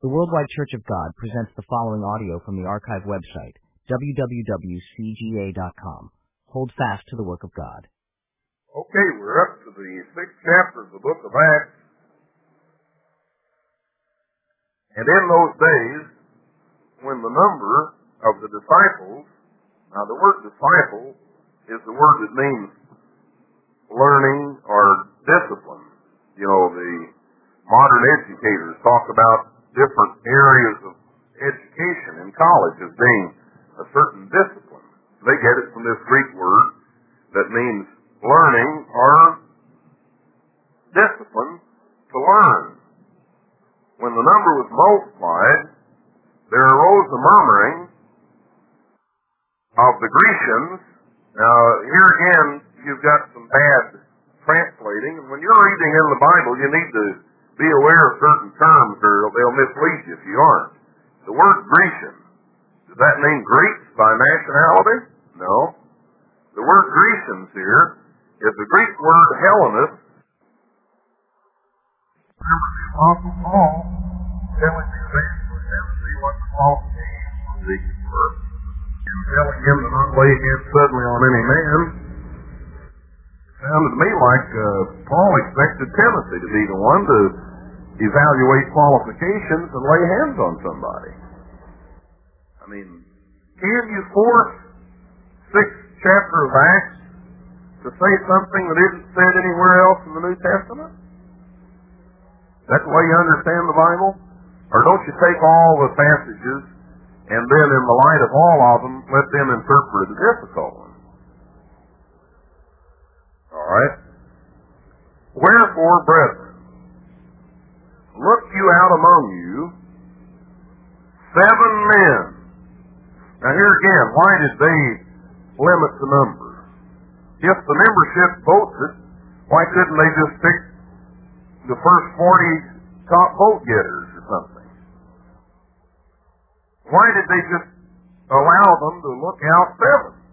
The Worldwide Church of God presents the following audio from the archive website, www.cga.com. Hold fast to the work of God. Okay, we're up to the 6th chapter of the book of Acts. And in those days, when the number of the disciples, now the word disciple is the word that means learning or discipline. You know, the modern educators talk about different areas of education in college as being a certain discipline. They get it from this Greek word that means learning or discipline to learn. When the number was multiplied, there arose a murmuring of the Grecians. Now, here again, you've got some bad translating, and when you're reading in the Bible, you need to be aware of certain terms or they'll mislead you if you aren't. The word Grecian, does that mean Greeks by nationality? No. The word Grecians here is the Greek word Hellenist. Remember the Apostle Paul telling the evangelist Timothy what the qualifications of the deacon were, and telling him to not lay hands suddenly on any man. Sounded to me like Paul expected Timothy to be the one to evaluate qualifications and lay hands on somebody. I mean, can you force 6th chapter of Acts to say something that isn't said anywhere else in the New Testament? Is that the way you understand the Bible? Or don't you take all the passages and then in the light of all of them, let them interpret the difficult one? All right. Wherefore, brethren, look you out among you 7 men. Now here again, why did they limit the number? If the membership votes it, why couldn't they just pick the first 40 top vote getters or something? Why did they just allow them to look out 7?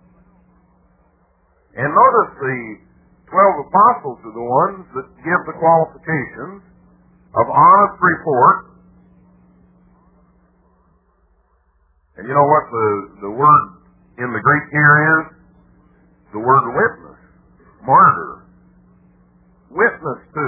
And notice the 12 apostles are the ones that give the qualifications of honest report. And you know what the word in the Greek here is? The word witness, martyr, witness to.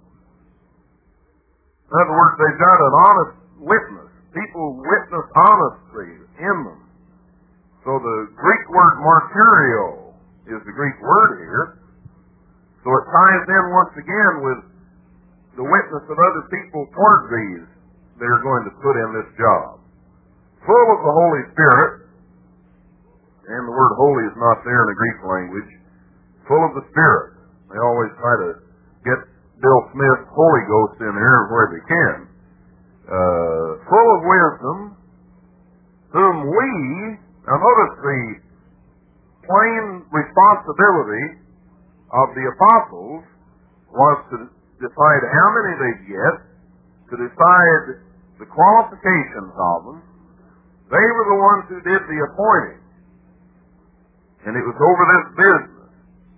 In other words, they've got an honest witness. People witness honesty in them. So the Greek word martyrio is the Greek word here. So it ties in once again with the witness of other people toward these they're going to put in this job. Full of the Holy Spirit, and the word holy is not there in the Greek language, full of the Spirit. They always try to get Bill Smith's Holy Ghost in there where they can. Full of wisdom, whom we, now notice the plain responsibility of the apostles was to decide how many they'd get, to decide the qualifications of them. They were the ones who did the appointing. And it was over this business.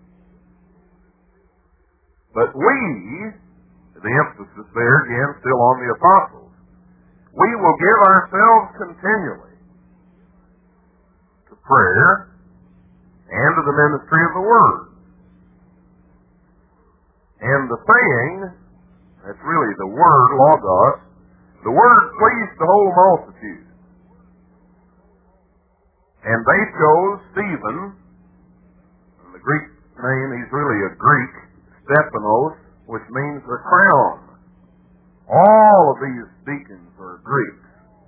But we, the emphasis there again still on the apostles, we will give ourselves continually to prayer and to the ministry of the Word. And the saying, that's really the word, logos, the word pleased the whole multitude. And they chose Stephen, and the Greek name, he's really a Greek, Stephanos, which means a crown. All of these deacons are Greeks.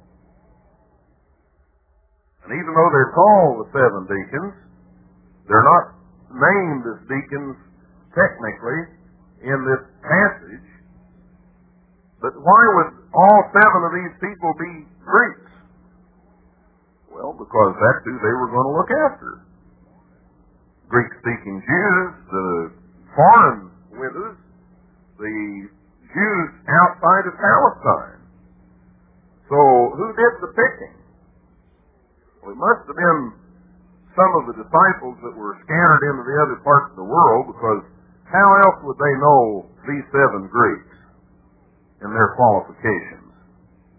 And even though they're called the 7 deacons, they're not named as deacons technically in this passage. But why would all 7 of these people be Greeks? Well, because that's who they were going to look after. Greek-speaking Jews, the foreign widows, the Jews outside of Palestine. So, who did the picking? Well, it must have been some of the disciples that were scattered into the other parts of the world, because how else would they know these 7 Greeks and their qualifications? And even though they're called the 7 deacons, they're not named as deacons technically in this passage. But why would all 7 of these people be Greeks? Well, because that's who they were going to look after. Greek-speaking Jews, the foreign widows, the Jews outside of Palestine. So, who did the picking? Well, it must have been some of the disciples that were scattered into the other parts of the world, because how else would they know these 7 Greeks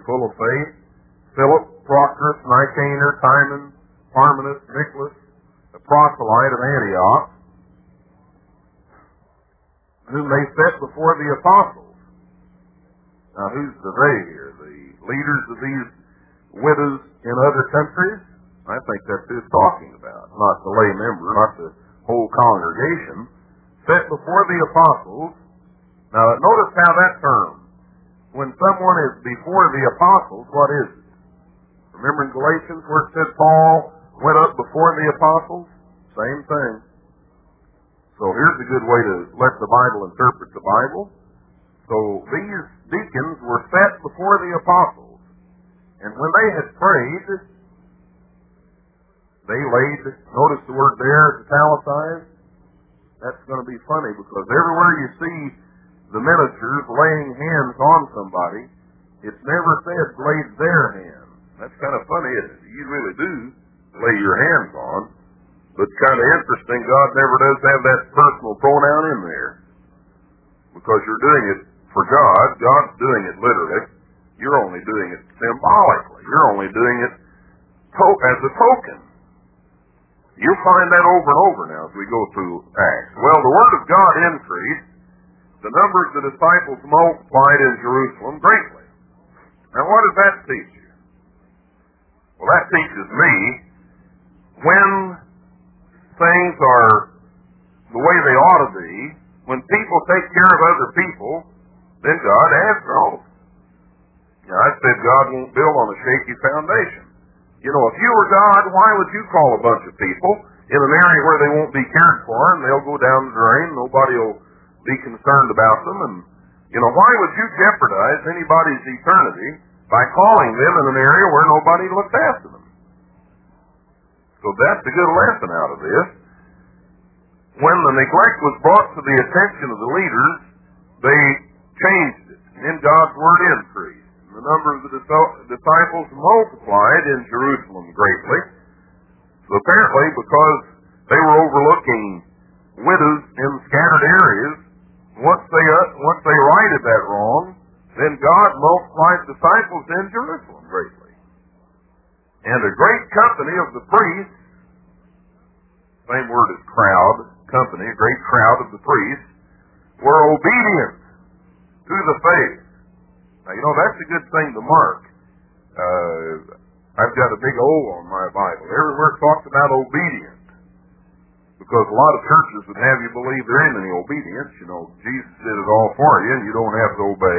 full of faith, Philip, Procrus, Nicanor, Timon, Parmenas, Nicholas, a proselyte of Antioch, whom they set before the apostles. Now, who's the they here? The leaders of these widows in other countries? I think that's who it's talking about, not the lay member, not the whole congregation. Set before the apostles. Now, notice how that term, when someone is before the apostles, what is it? Remember in Galatians where it said Paul went up before the apostles? Same thing. So here's a good way to let the Bible interpret the Bible. So these deacons were set before the apostles. And when they had prayed, they laid, notice the word there, it's italicized. That's going to be funny because everywhere you see the ministers laying hands on somebody, it's never said laid their hands. That's kind of funny, isn't it? You really do lay your hands on. But kind of interesting, God never does have that personal pronoun in there. Because you're doing it for God. God's doing it literally. You're only doing it symbolically. You're only doing it as a token. You'll find that over and over now as we go through Acts. Well, the Word of God increased. The number of the disciples multiplied in Jerusalem greatly. Now, what does that teach you? Well, that teaches me when things are the way they ought to be, when people take care of other people, then God adds growth. Now, I said God won't build on a shaky foundation. You know, if you were God, why would you call a bunch of people in an area where they won't be cared for and they'll go down the drain, nobody will be concerned about them, and, you know, why would you jeopardize anybody's eternity by calling them in an area where nobody looks after them? So that's a good lesson out of this. When the neglect was brought to the attention of the leaders, they changed it, and God's word increased. The number of the disciples multiplied in Jerusalem greatly. So apparently, because they were overlooking widows in scattered areas, once they righted that wrong, then God multiplied disciples in Jerusalem greatly. And a great company of the priests, same word as crowd, company, a great crowd of the priests, were obedient to the faith. Now, you know, that's a good thing to mark. I've got a big O on my Bible. Everywhere it talks about obedience. Because a lot of churches would have you believe there ain't any obedience. You know, Jesus did it all for you, and you don't have to obey.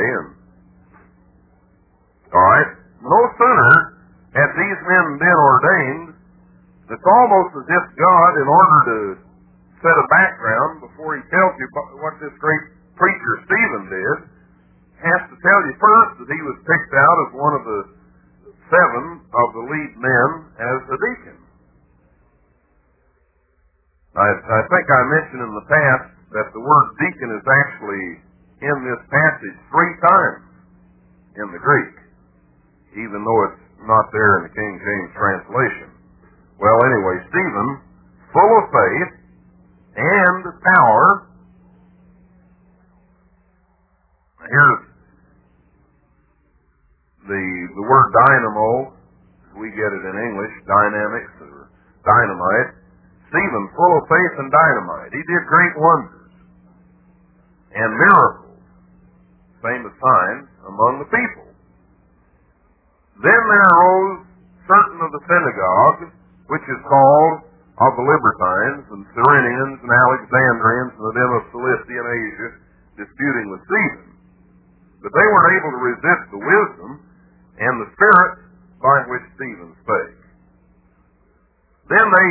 All right? No sooner had these men been ordained, it's almost as if God, in order to set a background before he tells you what this great preacher Stephen did, has to tell you first that he was picked out as one of the 7 of the lead men as a deacon. I think I mentioned in the past that the word deacon is actually in this passage 3 times in the Greek, even though it's not there in the King James translation. Well, anyway, Stephen, full of faith and power. Here's the word dynamo, as we get it in English, dynamics or dynamite. Stephen, full of faith and dynamite. He did great wonders and miracles, famous signs among the people. Then there arose certain of the synagogue, which is called of the Libertines and Cyrenians and Alexandrians and them of Cilicia and Asia, disputing with Stephen. But they weren't able to resist the wisdom and the spirit by which Stephen spake. Then they,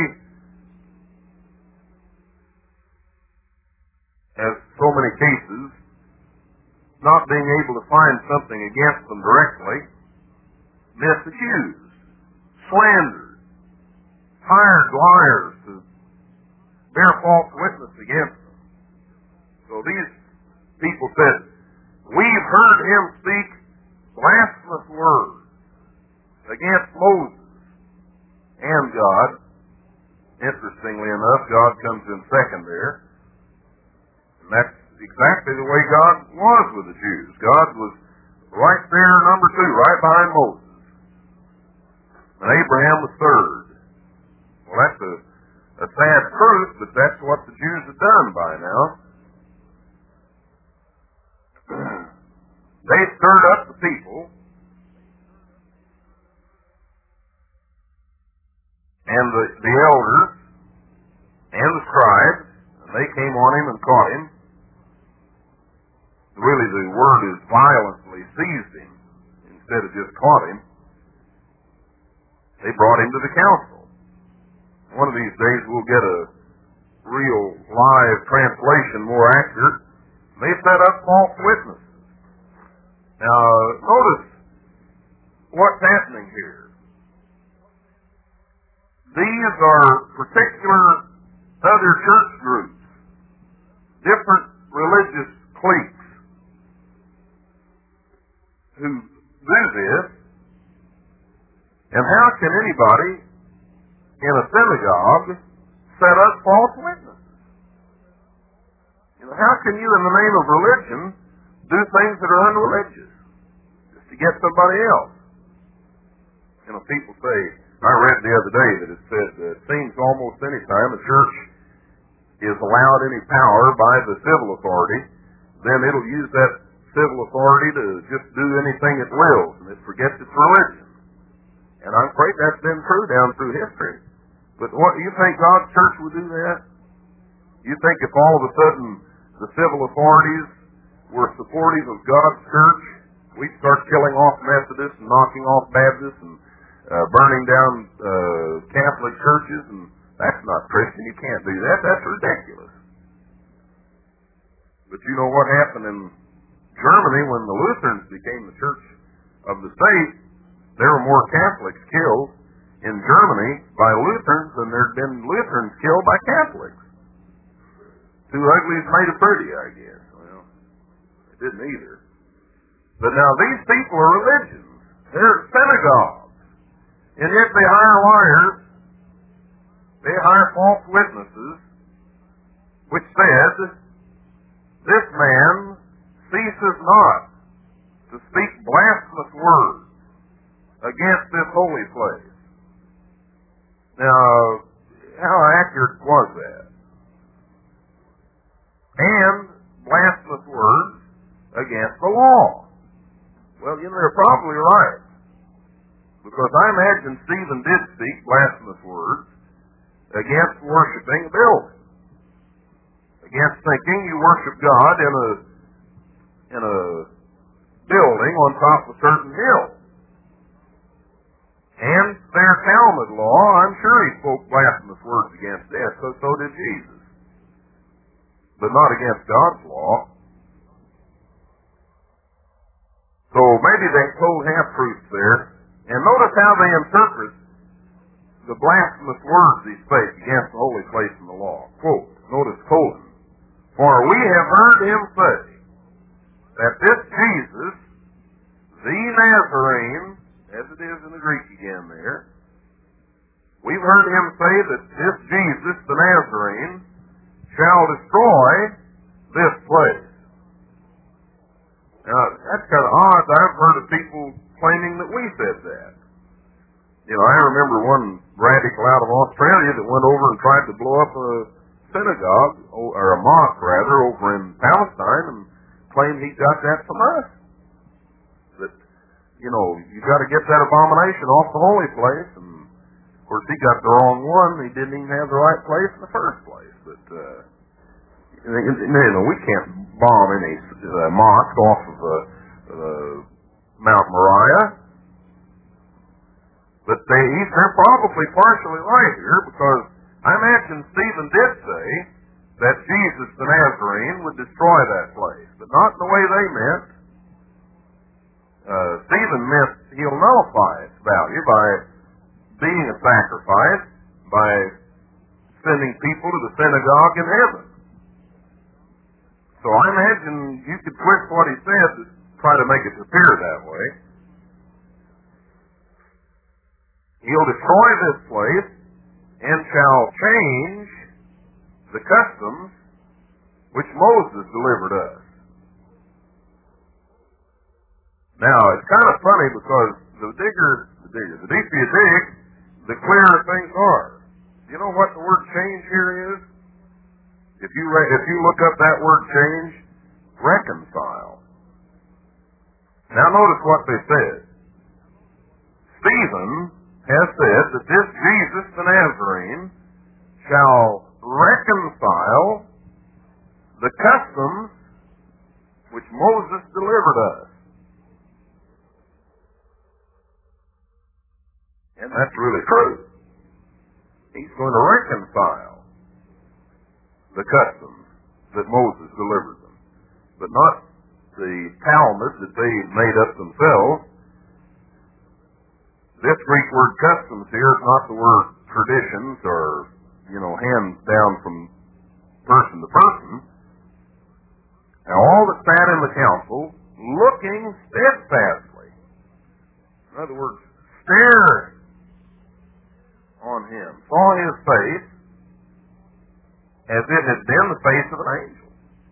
as so many cases, not being able to find something against them directly, misaccused, slandered, hired liars to bear false witness against them. So these people said, "We've heard him speak blasphemous words against Moses and God." Interestingly enough, God comes in second there. And that's exactly the way God was with the Jews. God was Right there, number 2, right behind Moses. And Abraham was third. Well, that's a sad truth, but that's what the Jews have done by now. They stirred up the people, and the elders, and the scribes, and they came on him and caught him. Really, the word is violently seized him, instead of just caught him. They brought him to the council. One of these days we'll get a real live translation, more accurate. They set up false witnesses. Now, notice what's happening here. These are particular other church groups, different religious cliques who do this. And how can anybody in a synagogue set up false witnesses? How can you, in the name of religion, do things that are unreligious just to get somebody else? People say, I read the other day that it said that it seems almost any time a church is allowed any power by the civil authority, then it'll use that civil authority to just do anything it wills, and it forgets its religion. And I'm afraid that's been true down through history. But what, you think God's church would do that? You think if all of a sudden the civil authorities were supportive of God's church, we'd start killing off Methodists and knocking off Baptists and burning down Catholic churches? And that's not Christian. You can't do that. That's ridiculous. But you know what happened in Germany when the Lutherans became the church of the state? There were more Catholics killed in Germany by Lutherans than there had been Lutherans killed by Catholics. Two uglies made a pretty, I guess. Well, it didn't either. But now these people are religions. They're synagogues. And yet they hire liars. They hire false witnesses, which said, this man ceases not to speak blasphemous words against this holy place. Now, how accurate was that? And blasphemous words against the law. Well, they're probably right. Because I imagine Stephen did speak blasphemous words against worshiping a building. Against thinking you worship God in a building on top of a certain hill. And their Talmud law, I'm sure he spoke blasphemous words against that, so did Jesus. But not against God's law. So maybe they told half-truths there. And notice how they interpret the blasphemous words he spake against the holy place in the law. Quote, notice colon, for we have heard him say that this Jesus, the Nazarene, as it is in the Greek again there, we've heard him say that this Jesus, the Nazarene, shall destroy this place. Now, that's kind of odd. I've heard of people claiming that we said that. I remember one radical out of Australia that went over and tried to blow up a synagogue, or a mosque rather, over in Palestine, and claimed he got that from us. That, you got to get that abomination off the holy place, and of course he got the wrong one. He didn't even have the right place in the first place. But, we can't bomb any mosque off of Mount Moriah. But they're probably partially right here, because I imagine Stephen did say that Jesus the Nazarene would destroy that place, but not in the way they meant. Stephen meant he'll nullify its value by being a sacrifice, by sending people to the synagogue in heaven. So I imagine you could twist what he said to try to make it appear that way. He'll destroy this place and shall change the customs which Moses delivered us. Now, it's kind of funny because the deeper you dig, the clearer things are. You know what the word change here is? If you look up that word change, reconcile. Now notice what they said. Stephen has said that this Jesus the Nazarene shall reconcile the customs which Moses delivered us. And that's really true. He's going to reconcile the customs that Moses delivered them, but not the Talmud that they made up themselves. This Greek word customs here is not the word traditions or, hands down from person to person. Now all that sat in the council, looking steadfastly, in other words, stared on him, saw his face as it had been the face of an angel.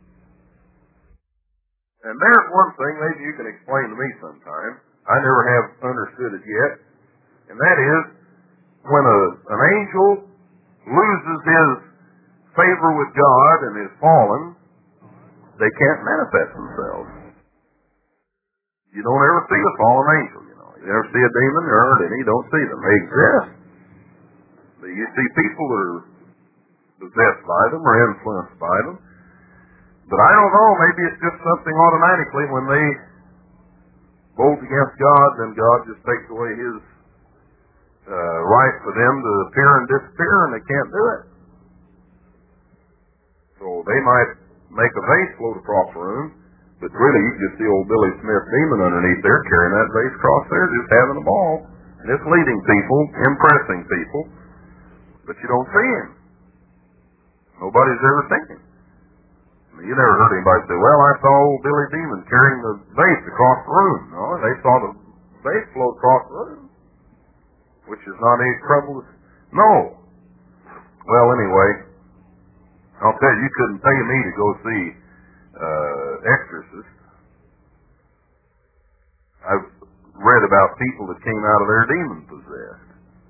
And there's one thing maybe you can explain to me sometime. I never have understood it yet. And that is, when an angel loses his favor with God and is fallen, they can't manifest themselves. You don't ever see a fallen angel, You never see a demon or hurt any, you don't see them. They exist. You see people that are possessed by them or influenced by them. But I don't know, maybe it's just something automatically when they bolt against God, then God just takes away his right for them to appear and disappear, and they can't do it. So they might make a vase float across the room, but really you just see old Billy Smith demon underneath there carrying that vase across there, just having a ball. And it's leading people, impressing people, but you don't see him. Nobody's ever seen him. You never heard anybody say, well, I saw old Billy Demon carrying the vase across the room. No, they saw the vase float across the room, which is not any trouble. No. Well, anyway, I'll tell you, you couldn't pay me to go see exorcists. I've read about people that came out of there demon possessed.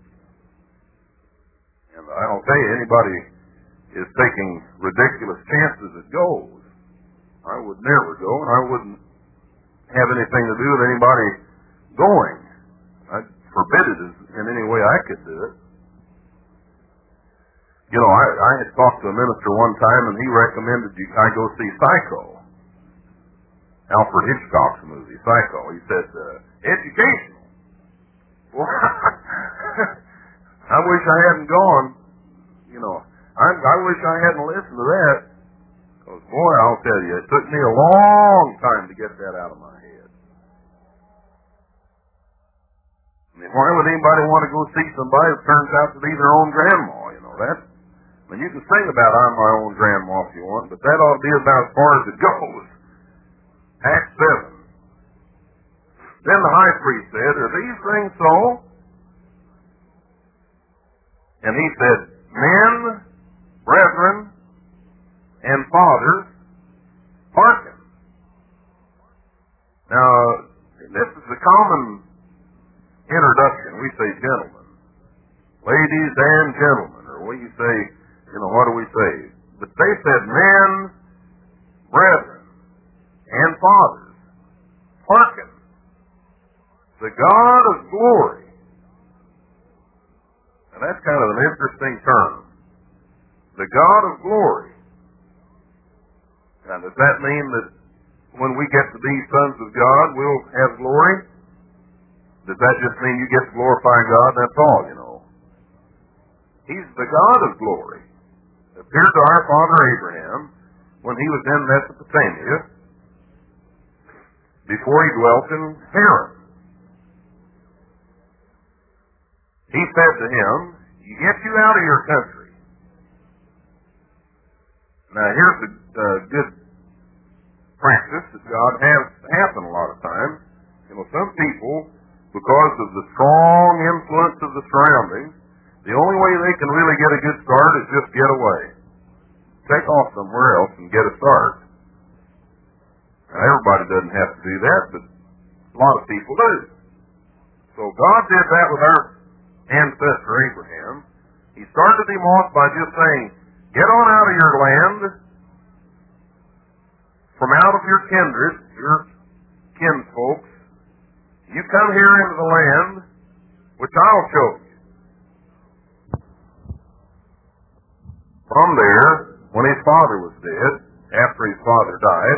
And I'll tell you, anybody is taking ridiculous chances it goes. I would never go, and I wouldn't have anything to do with anybody going. I'd forbid it in any way I could do it. I had talked to a minister one time, and he recommended I go see Psycho. Alfred Hitchcock's movie, Psycho. He said, educational. Well, I wish I hadn't gone. I wish I hadn't listened to that. Because, boy, I'll tell you, it took me a long time to get that out of my head. I mean, why would anybody want to go see somebody that turns out to be their own grandma? You can sing about I'm my own grandma if you want, but that ought to be about as far as it goes. Acts 7. Then the high priest said, are these things so? And he said, men, brethren, and fathers, hearken. Now, this is a common introduction. We say gentlemen. Ladies and gentlemen. Or we say, what do we say? But they said men, brethren, and fathers, hearken. The God of glory. Now that's kind of an interesting term. The God of glory. Now does that mean that when we get to be sons of God, we'll have glory? Does that just mean you get to glorify God? That's all, He's the God of glory. Appeared to our father Abraham when he was in Mesopotamia, before he dwelt in Haran. He said to him, get you out of your country. Now here's a good practice that God has happen a lot of times. Some people, because of the strong influence of the surroundings, the only way they can really get a good start is just get away. Take off somewhere else and get a start. Now everybody doesn't have to do that, but A lot of people do. So God did that with our ancestor Abraham. He started him off by just saying, get on out of your land, from out of your kindred, your kinsfolks. You come here into the land, which I'll show you. From there, when his father was dead, after his father died,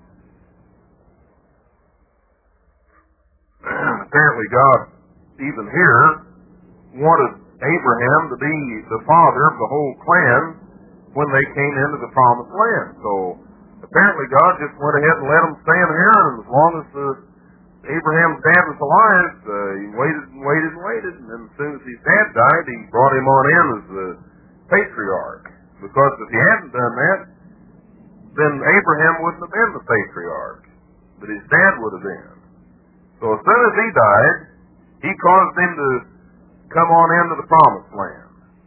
apparently God, even here, wanted Abraham to be the father of the whole clan when they came into the promised land. So apparently God just went ahead and let them stand here, and as long as Abraham's dad was alive, he waited and waited and waited, and then as soon as his dad died, he brought him on in as the patriarch. Because if he hadn't done that, then Abraham wouldn't have been the patriarch, but his dad would have been. So as soon as he died, he caused him to come on into the promised land,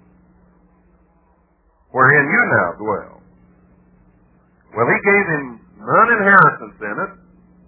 wherein you now dwell. Well, he gave him none inheritance in it.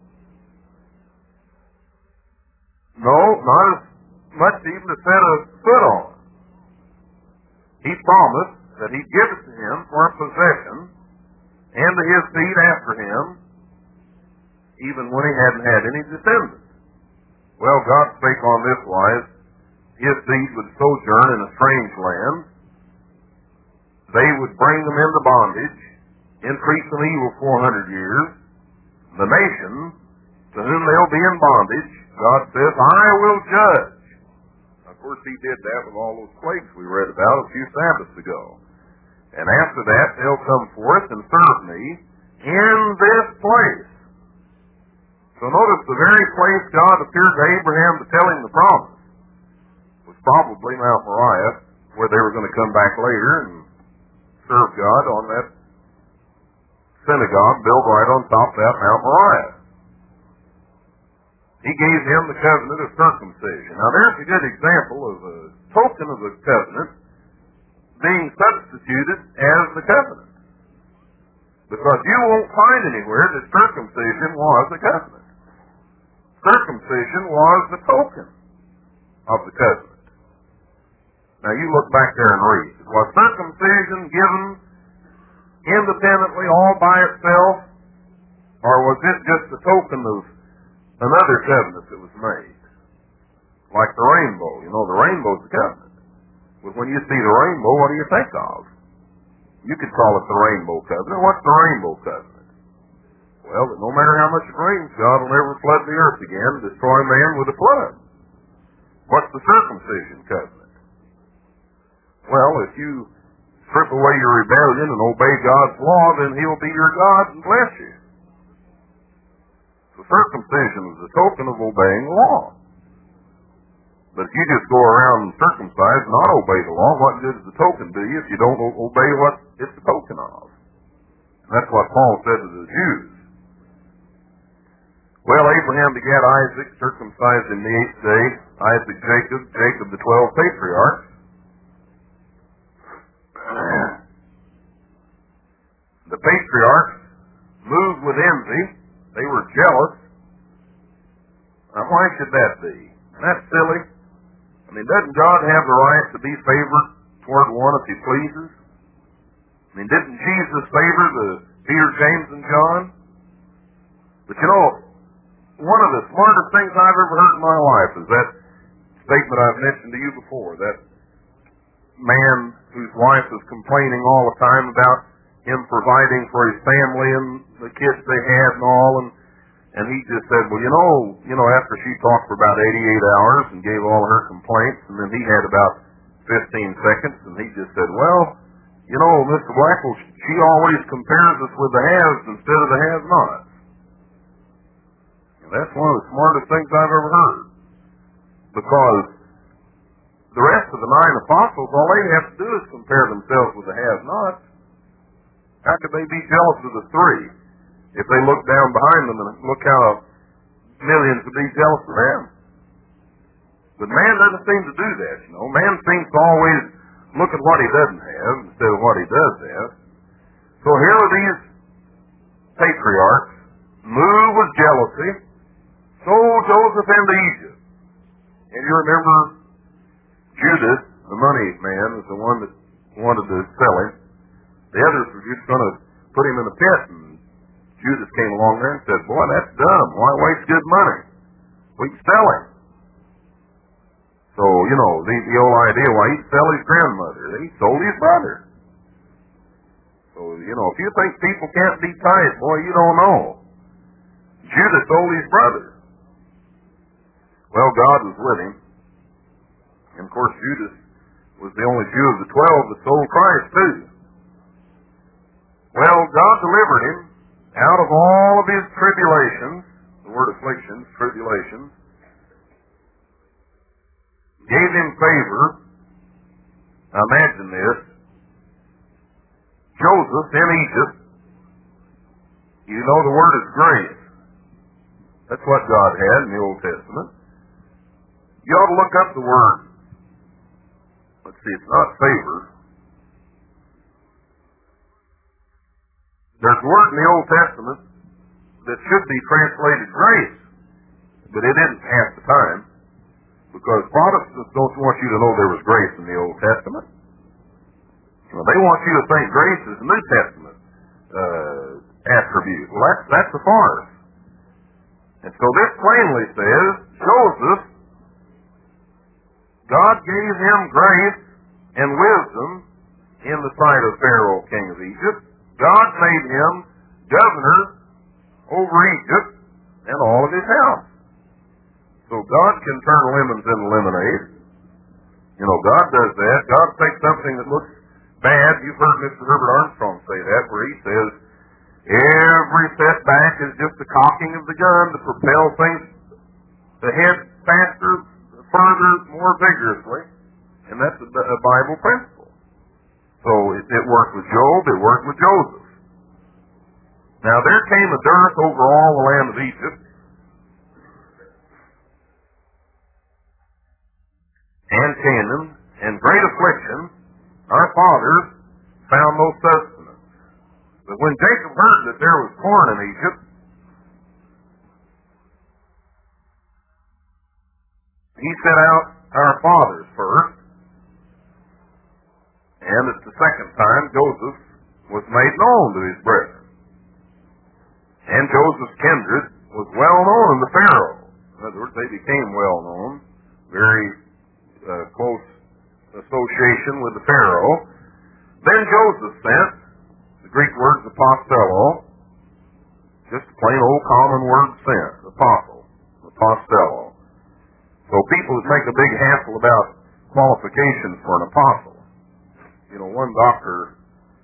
No, not as much even to set a foot on. He promised that he'd give it to him for a possession and to his seed after him, even when he hadn't had any descendants. Well, God spake on this wise, his seed would sojourn in a strange land. They would bring them into bondage, increase in evil 400 years. The nation to whom they'll be in bondage, God says, I will judge. Of course, he did that with all those plagues we read about a few Sabbaths ago. And after that, they'll come forth and serve me in this place. So notice the very place God appeared to Abraham to tell him the promise was probably Mount Moriah, where they were going to come back later and serve God on that synagogue built right on top of that Mount Moriah. He gave him the covenant of circumcision. Now there's a good example of a token of the covenant being substituted as the covenant. Because you won't find anywhere that circumcision was a covenant. Circumcision was the token of the covenant. Now you look back there and read. Was circumcision given independently all by itself, or was it just a token of another covenant that was made? Like the rainbow. You know, the rainbow's a covenant. But when you see the rainbow, what do you think of? You could call it the rainbow covenant. What's the rainbow covenant? Well, that no matter how much it rains, God will never flood the earth again and destroy man with a flood. What's the circumcision covenant? Well, if you strip away your rebellion and obey God's law, then he'll be your God and bless you. So circumcision is a token of obeying the law. But if you just go around circumcised and not obey the law, what good is the token to you if you don't obey what it's a token of? And that's what Paul said to the Jews. Well, Abraham begat Isaac, circumcised in the 8th day, Isaac Jacob, Jacob the 12 patriarchs. The patriarchs moved with envy. They were jealous. Now, why should that be? That's silly. I mean, doesn't God have the right to be favored toward one if he pleases? I mean, didn't Jesus favor the Peter, James, and John? But you know, one of the smartest things I've ever heard in my life is that statement I've mentioned to you before, that man whose wife is complaining all the time about him providing for his family and the kids they had and all, and he just said, well, you know, after she talked for about 88 hours and gave all her complaints, and then he had about 15 seconds, and he just said, well, you know, Mr. Blackwell, she always compares us with the haves instead of the have-nots. And that's one of the smartest things I've ever heard. Because the rest of the 9 apostles, all they have to do is compare themselves with the have-nots. How could they be jealous of the 3? If they look down behind them and look how millions would be jealous of them. But man doesn't seem to do that, you know. Man seems to always look at what he doesn't have instead of what he does have. So here are these patriarchs, moved with jealousy, sold Joseph into Egypt. And you remember Judas, the money man, was the one that wanted to sell him. The others were just going to put him in a pit, and Judas came along there and said, boy, that's dumb. Why waste good money? We can sell him. So, the old idea, why he'd sell his grandmother. He sold his brother. So, if you think people can't be tight, boy, you don't know. Judas sold his brother. Well, God was with him. And, of course, Judas was the only Jew of the 12 that sold Christ, too. Well, God delivered him out of all of his tribulations, the word afflictions, tribulations, gave him favor. Now imagine this. Joseph in Egypt, the word is grace. That's what God had in the Old Testament. You ought to look up the word. Let's see, it's not favor. There's a word in the Old Testament that should be translated grace, but it isn't half the time, because Protestants don't want you to know there was grace in the Old Testament. They want you to think grace is a New Testament attribute. Well, that's a farce. And so this plainly says, Joseph, God gave him grace and wisdom in the sight of Pharaoh, king of Egypt. God made him governor over Egypt and all of his house. So God can turn lemons into lemonade. God does that. God takes something that looks bad. You've heard Mr. Herbert Armstrong say that, where he says, every setback is just the cocking of the gun to propel things ahead faster, further, more vigorously. And that's a Bible principle. So it worked with Job, it worked with Joseph. Now there came a dearth over all the land of Egypt, and Canaan, and great affliction. Our fathers found no sustenance. But when Jacob heard that there was corn in Egypt, he sent out our fathers first, and at the second time Joseph was made known to his brethren. And Joseph's kindred was well known in the Pharaoh. In other words, they became well known, very close association with the Pharaoh. Then Joseph sent, the Greek word is apostello, just a plain old common word sent, apostle, apostello. So people that make a big hassle about qualifications for an apostle. One doctor,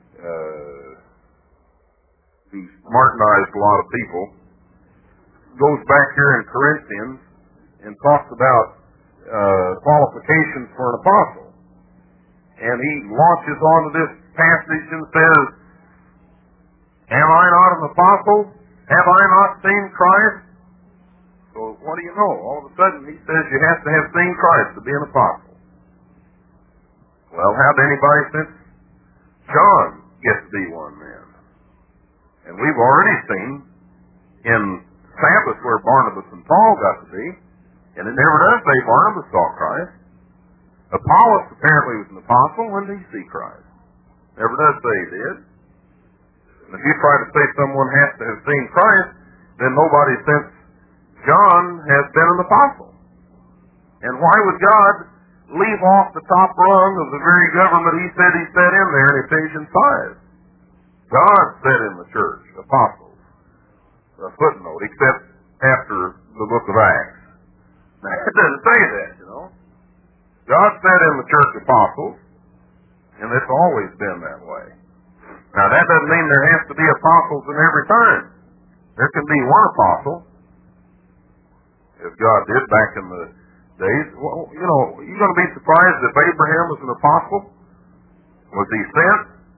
he's Martinized a lot of people, goes back here in Corinthians and talks about qualifications for an apostle. And he launches onto this passage and says, am I not an apostle? Have I not seen Christ? So what do you know? All of a sudden he says you have to have seen Christ to be an apostle. Well, how'd anybody since John get to be one then? And we've already seen in Sabbath where Barnabas and Paul got to be, and it never does say Barnabas saw Christ. Apollos apparently was an apostle. When did he see Christ? Never does say he did. And if you try to say someone has to have seen Christ, then nobody since John has been an apostle. And why would God leave off the top rung of the very government he said he set in there in Ephesians 5? God set in the church apostles. A footnote, except after the book of Acts. Now, it doesn't say that, God set in the church apostles, and it's always been that way. Now, that doesn't mean there has to be apostles in every time. There can be one apostle, as God did back in the days. Well, you're going to be surprised if Abraham was an apostle. Was he sent?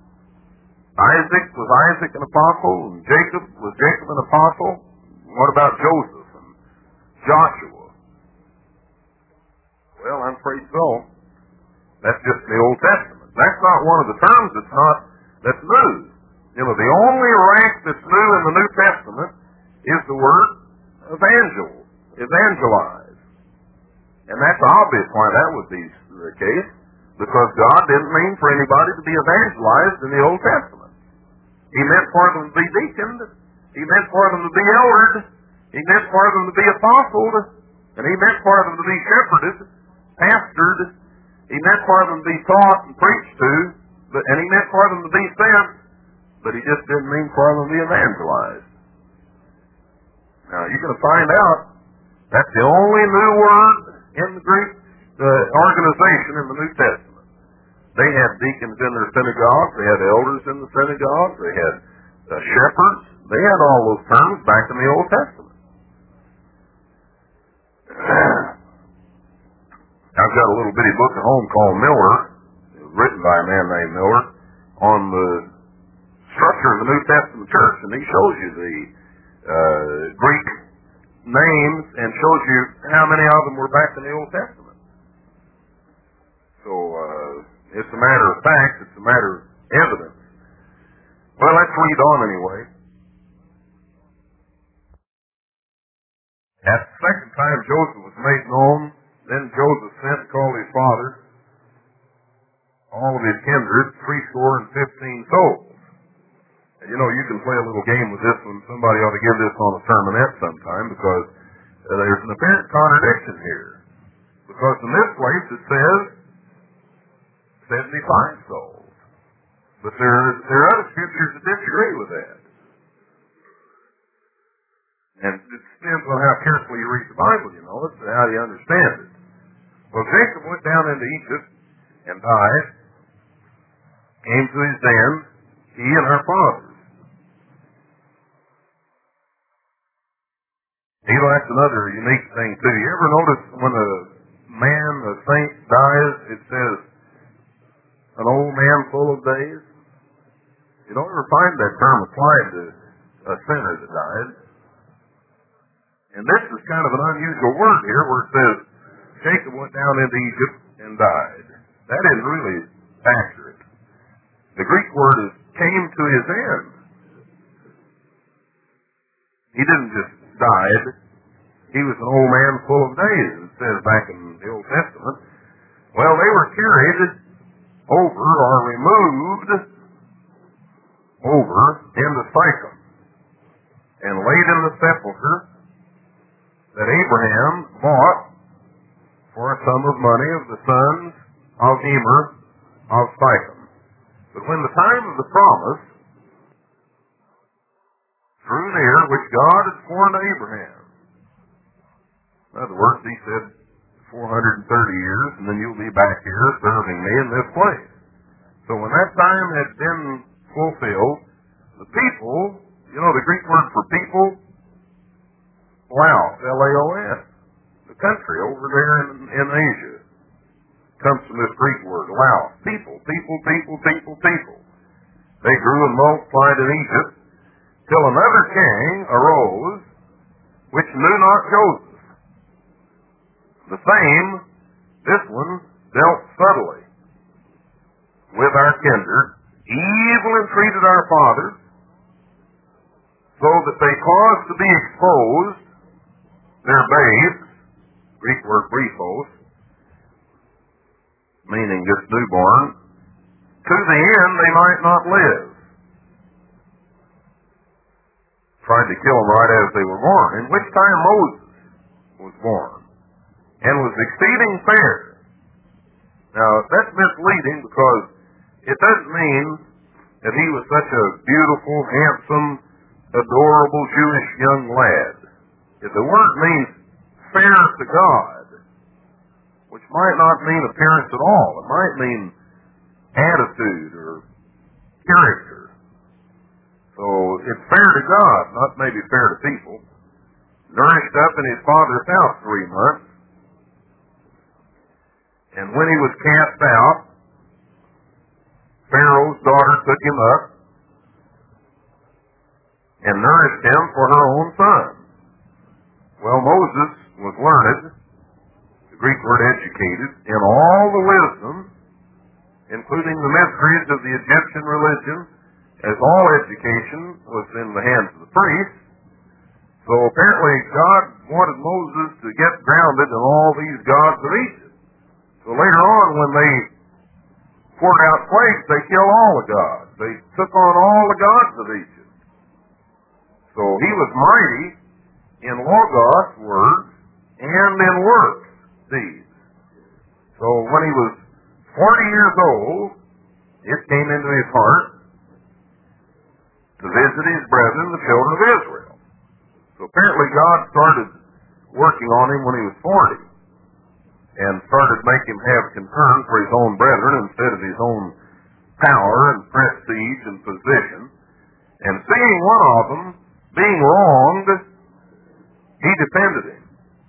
Was Isaac an apostle? And was Jacob an apostle? What about Joseph and Joshua? Well, I'm afraid so. That's just the Old Testament. That's not one of the terms that's new. The only rank that's new in the New Testament is the word evangel, evangelize. And that's obvious why that would be the case, because God didn't mean for anybody to be evangelized in the Old Testament. He meant for them to be deaconed. He meant for them to be eldered. He meant for them to be apostled. And he meant for them to be shepherded, pastored. He meant for them to be taught and preached to. And he meant for them to be sent. But he just didn't mean for them to be evangelized. Now, you're going to find out that's the only new word in the Greek organization in the New Testament. They had deacons in their synagogues. They had elders in the synagogues. They had shepherds. They had all those terms back in the Old Testament. I've got a little bitty book at home called Miller. It was written by a man named Miller on the structure of the New Testament church, and he shows you the Greek names and shows you how many of them were back in the Old Testament. So it's a matter of fact. It's a matter of evidence. Well, let's read on anyway. At the second time Joseph was made known, then Joseph sent and called his father, all of his kindred, 70 souls. And you know, you can play a little game with this one. Somebody ought to give this on a sermonette sometime, because there's an apparent contradiction here. Because in this place it says 75 souls. But there are other scriptures that disagree with that. And it depends on how carefully you read the Bible, you know, as to how you understand it. Well, Jacob went down into Egypt and died, came to his end, he and our fathers. That's another unique thing, too. You ever notice when a man, a saint, dies, it says, an old man full of days? You don't ever find that term applied to a sinner that died. And this is kind of an unusual word here, where it says, Jacob went down into Egypt and died. That isn't really accurate. The Greek word is came to his end. He didn't just died. He was an old man full of days, it says back in the Old Testament. Well, they were carried over or removed over into Sychem and laid in the sepulchre that Abraham bought for a sum of money of the sons of Emer of Sychem. But when the time of the promise drew near, which God had sworn to Abraham, in other words, he said 430 years, and then you'll be back here serving me in this place. So when that time had been fulfilled, the people, you know the Greek word for people, Laos, L-A-O-S, the country over there in Asia, comes from this Greek word, Laos. People. They grew and multiplied in Egypt, till another king arose, which knew not Joseph. The same, this one, dealt subtly with our kindred, evil entreated our fathers, so that they caused to be exposed their babes, Greek word briefos, meaning just newborn, to the end they might not live. Tried to kill them right as they were born, in which time Moses was born, and was exceeding fair. Now, that's misleading, because it doesn't mean that he was such a beautiful, handsome, adorable Jewish young lad. If the word means fair to God, which might not mean appearance at all. It might mean attitude or character. So it's fair to God, not maybe fair to people. Nourished up in his father's house 3 months. And when he was cast out, Pharaoh's daughter took him up and nourished him for her own son. Well, Moses was learned, the Greek word educated, in all the wisdom, including the mysteries of the Egyptian religion, as all education was in the hands of the priests. So apparently God wanted Moses to get grounded in all these gods of Egypt. So later on, when they poured out plagues, they killed all the gods. They took on all the gods of Egypt. So he was mighty in Logos, words, and in works, deeds. So when he was 40 years old, it came into his heart to visit his brethren, the children of Israel. So apparently God started working on him when he was 40 and started making him have concern for his own brethren instead of his own power and prestige and position. And seeing one of them being wronged, he defended him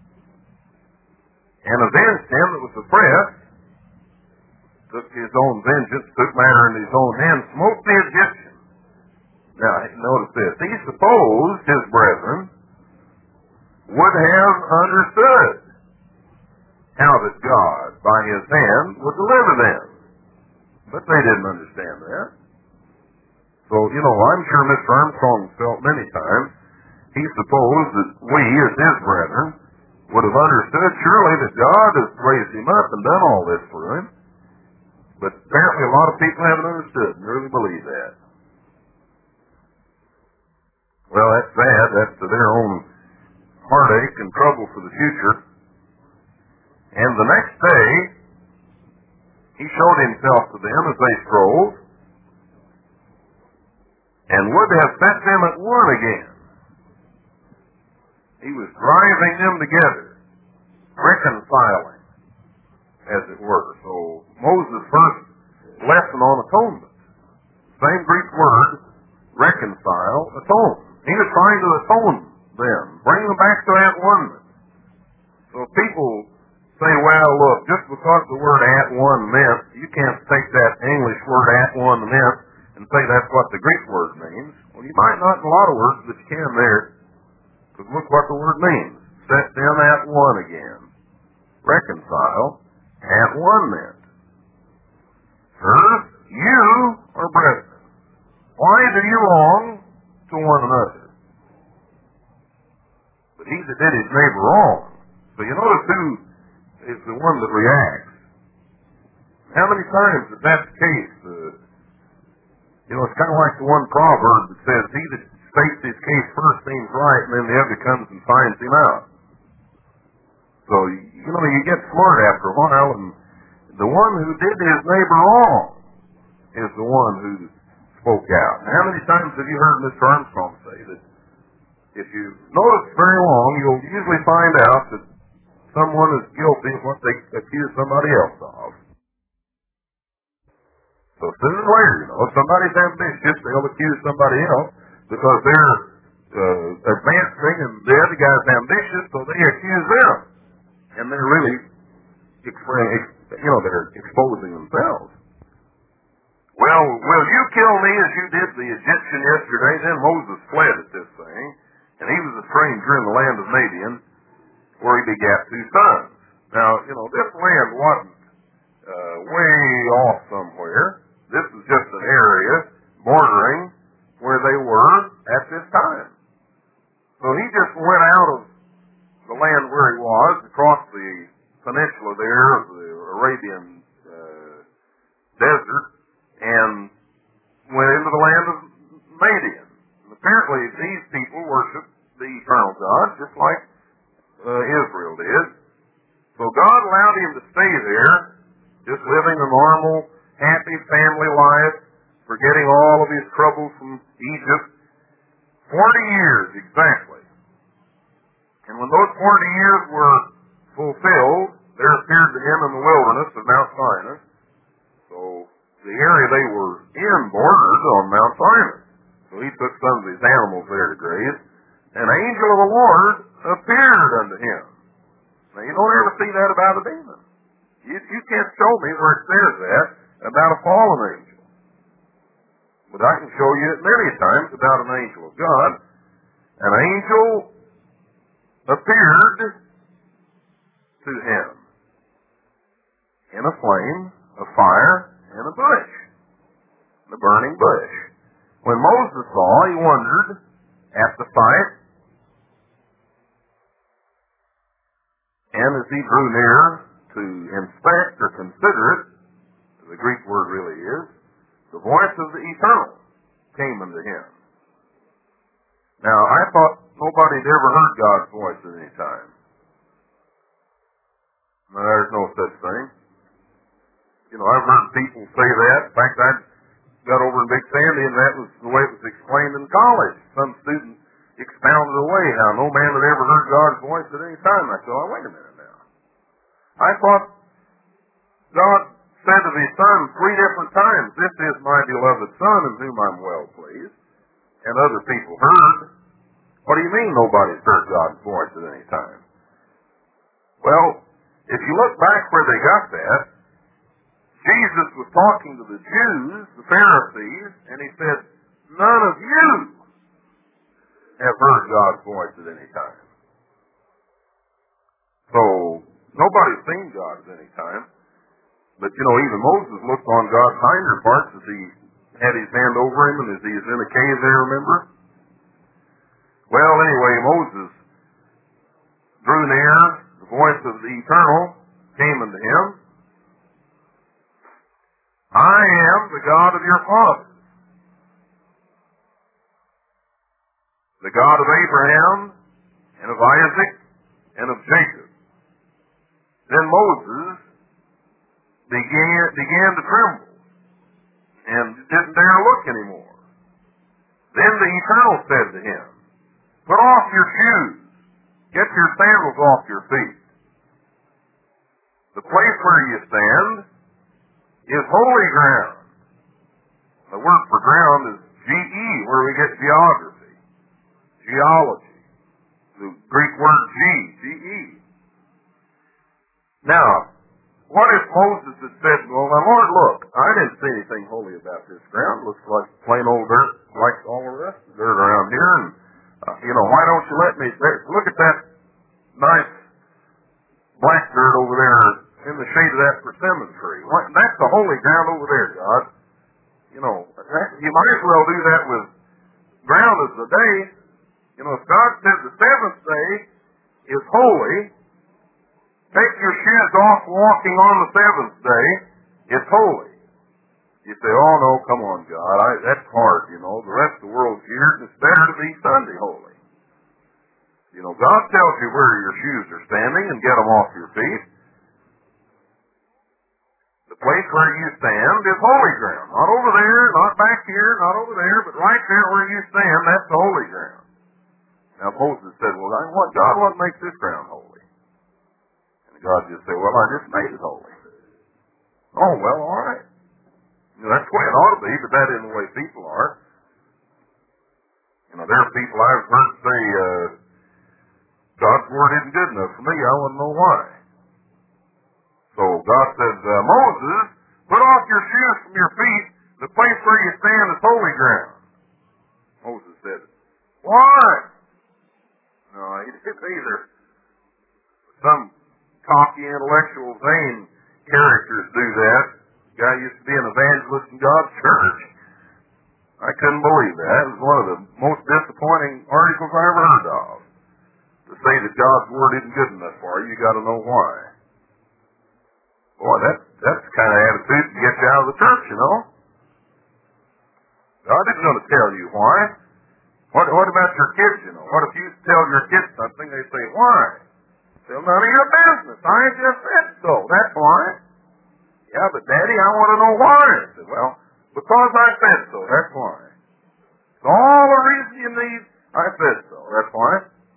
and avenged him that was oppressed, took his own vengeance, took matter into his own hands, smote the Egyptian. Now, notice this. He supposed his brethren would have understood how that God, by his hand, would deliver them. But they didn't understand that. So, I'm sure Mr. Armstrong felt many times he supposed that we, as his brethren, would have understood surely that God has raised him up and done all this for him. But apparently a lot of people haven't understood and really believe that. Well, that's sad. That's to their own heartache and trouble for the future. And the next day, he showed himself to them as they strolled, and would have set them at one again. He was driving them together, reconciling, as it were. So Moses' first lesson on atonement, same Greek word, reconcile, atone. He was trying to atone them, bring them back to that oneness. So people say, well, look, just because the word at one meant, you can't take that English word at one meant and say that's what the Greek word means. Well, you might not in a lot of words, but you can there. Because look what the word means. Set them at one again. Reconcile, at one meant. Sirs, you are brethren. Why do you wrong to one another? But he that did his neighbor wrong. So you notice who is the one that reacts. How many times is that the case? It's kind of like the one proverb that says, he that states his case first seems right, and then the other comes and finds him out. So, you get smart after a while, and the one who did his neighbor wrong is the one who spoke out. Now, how many times have you heard Mr. Armstrong say that if you notice very long, you'll usually find out that someone is guilty of what they accuse somebody else of. So sooner or later, if somebody's ambitious, they'll accuse somebody else because they're advancing and the other guy's ambitious, so they accuse them. And they're really, they're exposing themselves. Well, will you kill me as you did the Egyptian yesterday? Then Moses fled at this thing, and he was a stranger in the land of Midian, where he begat 2 sons. Now, this land wasn't way off somewhere. This was just an area bordering where they were at this time. So he just went out of the land where he was, across the peninsula there of the Arabian desert, and went into the land of Midian. And apparently these people worshiped the eternal God, just like Israel did. So God allowed him to stay there, just living a normal, happy family life, forgetting all of his troubles from Egypt. 40 years exactly. And when those 40 years were fulfilled, there appeared to him in the wilderness of Mount Sinai. So the area they were in bordered on Mount Sinai. So he took some of his animals there to graze. An angel of the Lord appeared unto him. Now you don't ever see that about a demon. You can't show me where it says that about a fallen angel. But I can show you it many times about an angel of God. An angel appeared to him in a flame, a fire, and a bush, the burning bush. When Moses saw, he wondered at the sight, And as he drew near to inspect or consider it, the Greek word really is, the voice of the Eternal came unto him. Now, I thought nobody had ever heard God's voice at any time. Now, there's no such thing. You know, I've heard people say that. In fact, I got over in Big Sandy, and that was the way it was explained in college. Some student expounded away how no man had ever heard God's voice at any time. I said, oh, wait a minute now. I thought God said to his son 3 different times, this is my beloved son in whom I'm well pleased. And other people heard. What do you mean nobody's heard God's voice at any time? Well, if you look back where they got that, Jesus was talking to the Jews, the Pharisees, and he said, none of you have heard God's voice at any time. So, nobody's seen God at any time. But, you know, even Moses looked on God's hinder parts as he had his hand over him and as he was in a cave there, remember? Well, anyway, Moses drew near, the voice of the Eternal came unto him. I am the God of your fathers, the God of Abraham and of Isaac and of Jacob. Then Moses began to tremble and didn't dare look anymore. Then the Eternal said to him, put off your shoes, get your sandals off your feet. The place where you stand is holy ground. The word for ground is G-E, where we get geography, geology. The Greek word G-E. Now, what if Moses had said, well, now, Lord, look, I didn't see anything holy about this ground. Looks like plain old dirt, like all the rest of the dirt around here. And, why don't you let me, look at that nice black dirt over there in the shade of that persimmon tree. That's the holy ground over there, God. You might as well do that with ground as the day. If God said the 7th day is holy, take your shoes off walking on the 7th day, it's holy. You say, oh no, come on, God, that's hard, the rest of the world's here, and it's better to be Sunday holy. God tells you where your shoes are standing and get them off your feet. The place where you stand is holy ground. Not over there, not back here, not over there, but right there where you stand, that's the holy ground. Now Moses said, well, God, what makes this ground holy? And God just said, well, I just made it holy. Oh, well, all right. That's the way it ought to be, but that isn't the way people are. There are people I've heard say, God's word isn't good enough for me. I want to know why. So God said, Moses, put off your shoes from your feet. The place where you stand is holy ground. Moses said, why? No, he didn't either. Some cocky, intellectual, vain characters do that. The guy used to be an evangelist in God's church. I couldn't believe that. It was one of the most disappointing articles I ever heard of. To say that God's word isn't good enough for you, you got to know why. Boy, that's the kind of attitude that gets you out of the church, God isn't going to tell you why. What about your kids, What if you tell your kids something, they say, why? Well, none of your business. I just said so. That's why. Yeah, but Daddy, I want to know why. I said, well, because I said so. That's why. It's all the reason you need. I said so. That's why.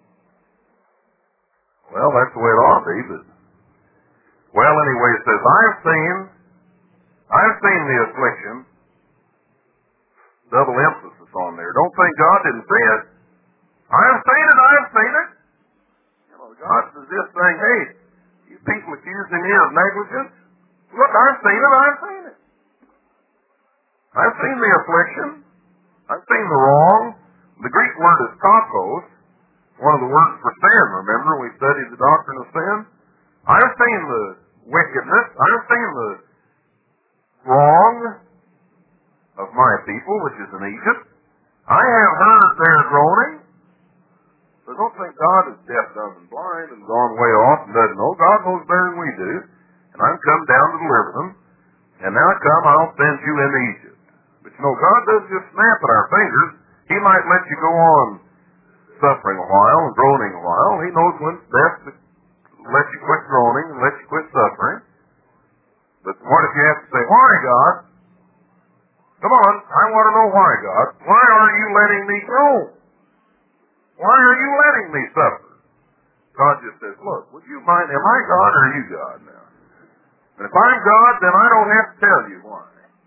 Well, that's the way it ought to be, but... Well, anyway, it says, I've seen the affliction. Double emphasis on there. Don't think God didn't see it. I've seen it. God says this thing, hey, you people accusing me of negligence. Look, I've seen it. I've seen the affliction. I've seen the wrong. The Greek word is kakos, one of the words for sin. Remember, we studied the doctrine of sin. I've seen the wickedness. I've seen the wrong of my people, which is in Egypt. I have heard their groaning. So don't think God is deaf, dumb, and blind and gone way off and doesn't know. God knows better than we do. And I'm come down to deliver them. And now come, I'll send you into Egypt. But you know, God doesn't just snap at our fingers. He might let you go on suffering a while and groaning a while. He knows when it's best to let you quit groaning and let you quit suffering. But what if you have to say, why, God? Come on, I want to know why, God. Why are you letting me groan? Why are you letting me suffer? God just says, look, would you mind, am I God or are you God now? And if I'm God, then I don't have to tell you why.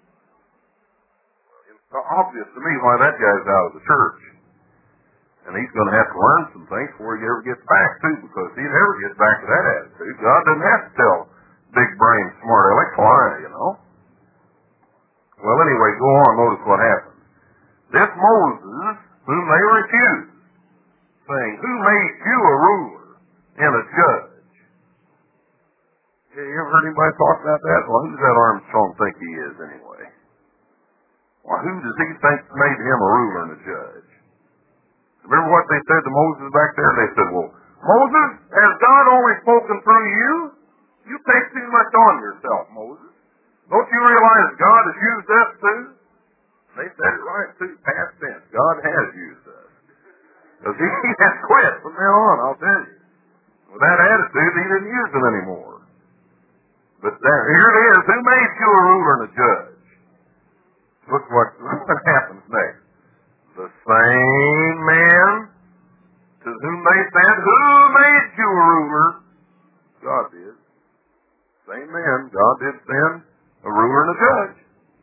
It's obvious to me why that guy's out of the church. And he's going to have to learn some things before he ever gets back, too, because he never gets back to that attitude. God doesn't have to tell big brain, smart aleck why, you know. Well, anyway, go on, notice what happens. This Moses, whom they refused, saying, who made you a ruler and a judge? You ever heard anybody talk about that? Well, who does that Armstrong think he is, anyway? Well, who does he think made him a ruler and a judge? Remember what they said to Moses back there? They said, well, Moses, has God only spoken through you? You take too much on yourself, Moses. Don't you realize God has used us too? They said it right too, past tense. God has used us. Because he has quit from now on, I'll tell you. With that attitude, he didn't use them anymore. But there, here it is. Who made you a ruler and a judge? Look what happens next. The same man to whom they said, who made you a ruler? God did. Same man, God did send a ruler and a judge.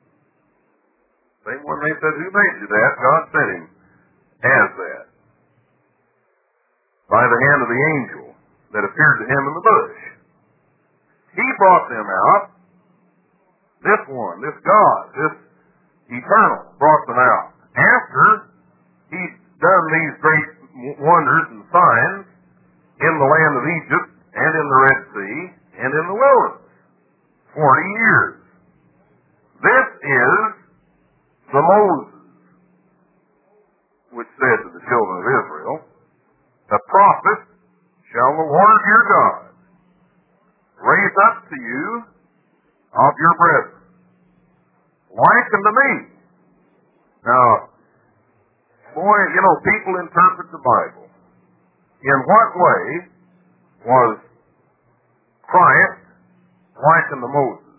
Same one they said, who made you that? God sent him as that. By the hand of the angel that appeared to him in the bush. He brought them out. This one, this God, this eternal, brought them out. After he'd done these great wonders and signs in the land of Egypt and in the Red Sea and in the wilderness. 40 years. This is the Moses which said to the children of Israel, the prophet shall the Lord your God raise up to you of your brethren, like unto me. Now, boy, you know, people interpret the Bible. In what way was Christ like unto Moses?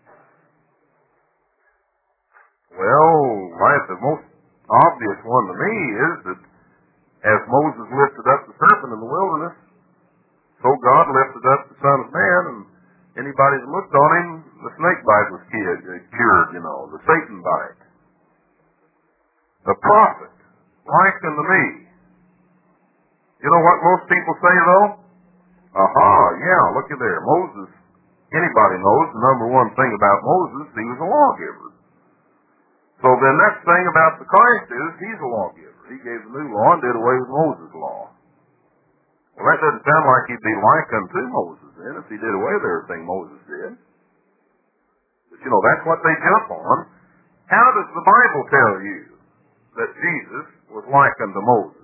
Well, the most obvious one to me is that as Moses lifted up the serpent in the wilderness, so God lifted up the Son of Man, and anybody that looked on him, the snake bite was cured, you know, the Satan bite. The prophet, like unto me. You know what most people say, though? Yeah, look at there. Moses, anybody knows the number one thing about Moses, he was a lawgiver. So the next thing about the Christ is he's a lawgiver. He gave the new law and did away with Moses' law. Well, that doesn't sound like he'd be like unto Moses then if he did away with everything Moses did. But you know, that's what they jump on. How does the Bible tell you that Jesus was like unto Moses?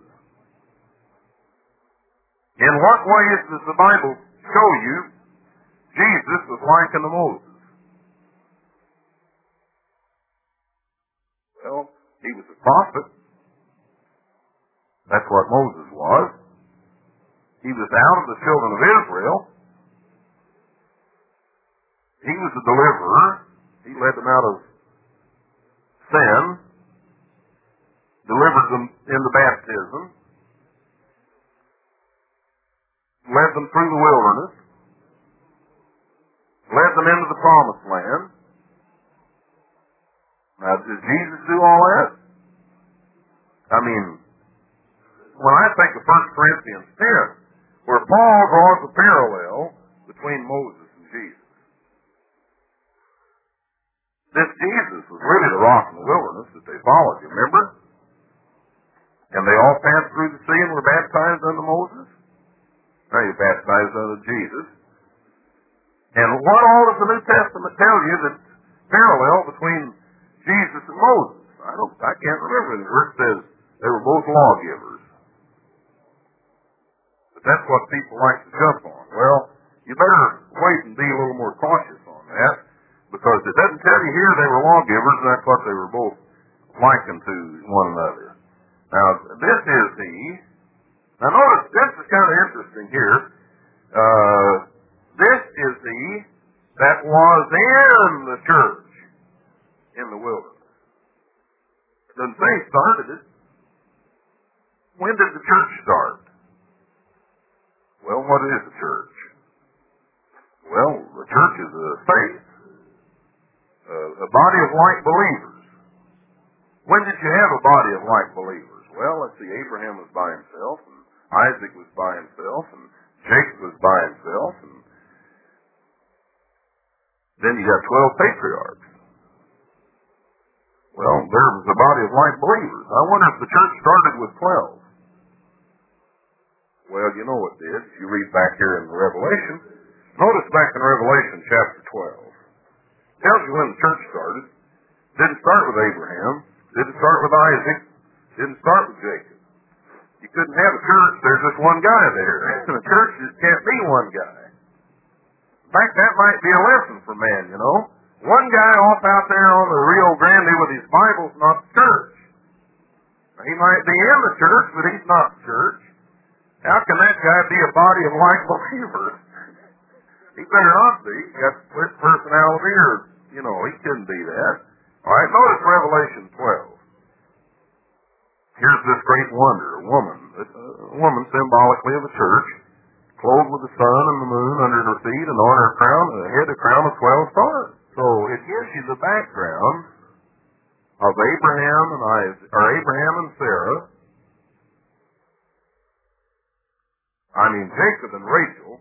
In what ways does the Bible show you Jesus was like unto Moses? Well, he was a prophet. That's what Moses was. He was out of the children of Israel. He was a deliverer. He led them out of sin, delivered them into baptism, led them through the wilderness, led them into the promised land. Now, did Jesus do all that? I mean, when I think of 1 Corinthians 10, where Paul draws a parallel between Moses and Jesus. This Jesus was really the rock in the wilderness that they followed, you remember? And they all passed through the sea and were baptized unto Moses. Now you're baptized unto Jesus. And what all does the New Testament tell you that's parallel between Jesus and Moses? I can't remember where it says they were both lawgivers. But that's what people like to jump on. Well, you better wait and be a little more cautious on that, because it doesn't tell you here they were lawgivers, and that's what they were both likened to one another. Now, this is the... Now notice, this is kind of interesting here. This is the that was in the church in the wilderness. It doesn't say he started it. When did the church start? Well, what is the church? Well, the church is a faith, a body of like believers. When did you have a body of like believers? Well, let's see, Abraham was by himself, and Isaac was by himself, and Jacob was by himself, and then you got 12 patriarchs. Well, there was a body of like believers. I wonder if the church started with 12. Well, you know it did. If you read back here in the Revelation, notice back in Revelation chapter 12. It tells you when the church started. It didn't start with Abraham. It didn't start with Isaac. It didn't start with Jacob. You couldn't have a church. There's just one guy there. The church just can't be one guy. In fact, that might be a lesson for man, you know. One guy off out there on the Rio Grande with his Bible's not the church. Now, he might be in the church, but he's not the church. How can that guy be a body of like believers? He better not be. He got split personality, or, you know, he couldn't be that. All right, notice Revelation 12. Here's this great wonder, a woman symbolically of the church, clothed with the sun and the moon under her feet, and on her head a crown of 12 stars. So it gives you the background of Abraham and Sarah. Jacob and Rachel.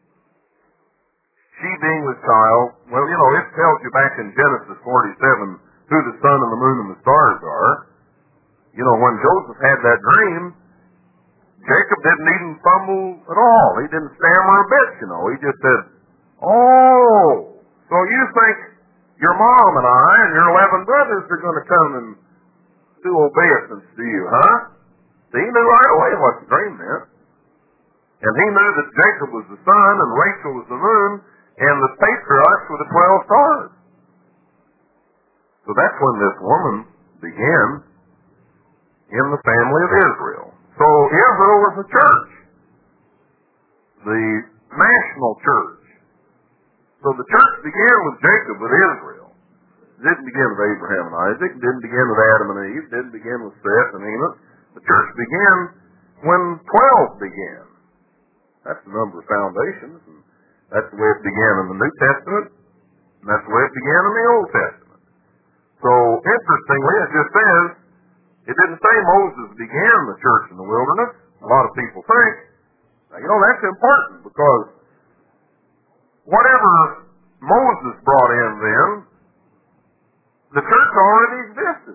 She being the child. Well, you know, it tells you back in Genesis 47 who the sun and the moon and the stars are. You know, when Joseph had that dream, Jacob didn't even fumble at all. He didn't stammer a bit, you know. He just said, "Oh, so you think your mom and I and your 11 brothers are going to come and do obeisance to you, huh?" So he knew right away what the dream meant. And he knew that Jacob was the sun and Rachel was the moon and the patriarchs were the 12 stars. So that's when this woman began in the family of Israel. So Israel was the church, the national church. So the church began with Jacob, with Israel. It didn't begin with Abraham and Isaac. It didn't begin with Adam and Eve. It didn't begin with Seth and Enoch. The church began when 12 began. That's the number of foundations. And that's the way it began in the New Testament. And that's the way it began in the Old Testament. So, interestingly, it just says, it didn't say Moses began the church in the wilderness. A lot of people think. Now, you know, that's important because whatever Moses brought in then, the church already existed.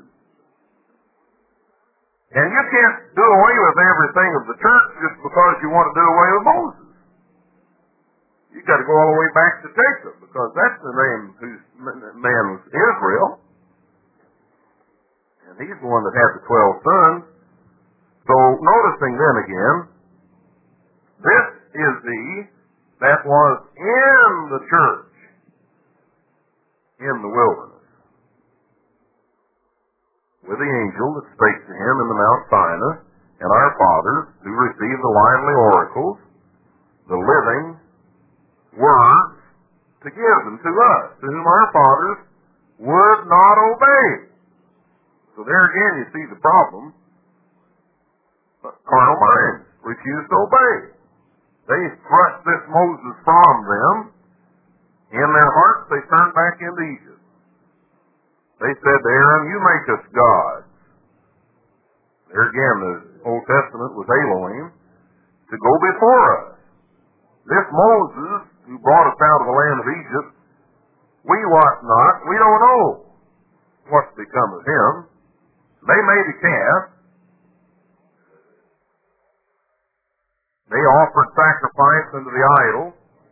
And you can't do away with everything of the church just because you want to do away with Moses. You've got to go all the way back to Jacob because that's the name whose man was Israel. And he's the one that had the 12 sons. So noticing then again, this is that was in the church in the wilderness, with the angel that spake to him in the Mount Sinai, and our fathers, who received the lively oracles, the living words, to give unto us, to whom our fathers would not obey. So there again you see the problem. Carnal minds refused to obey. They thrust this Moses from them. In their hearts they turned back into Egypt. They said to Aaron, "You make us gods." There again, the Old Testament was Elohim, to go before us. This Moses, who brought us out of the land of Egypt, we wot not, we don't know what's become of him. They made a calf. They offered sacrifice unto the idol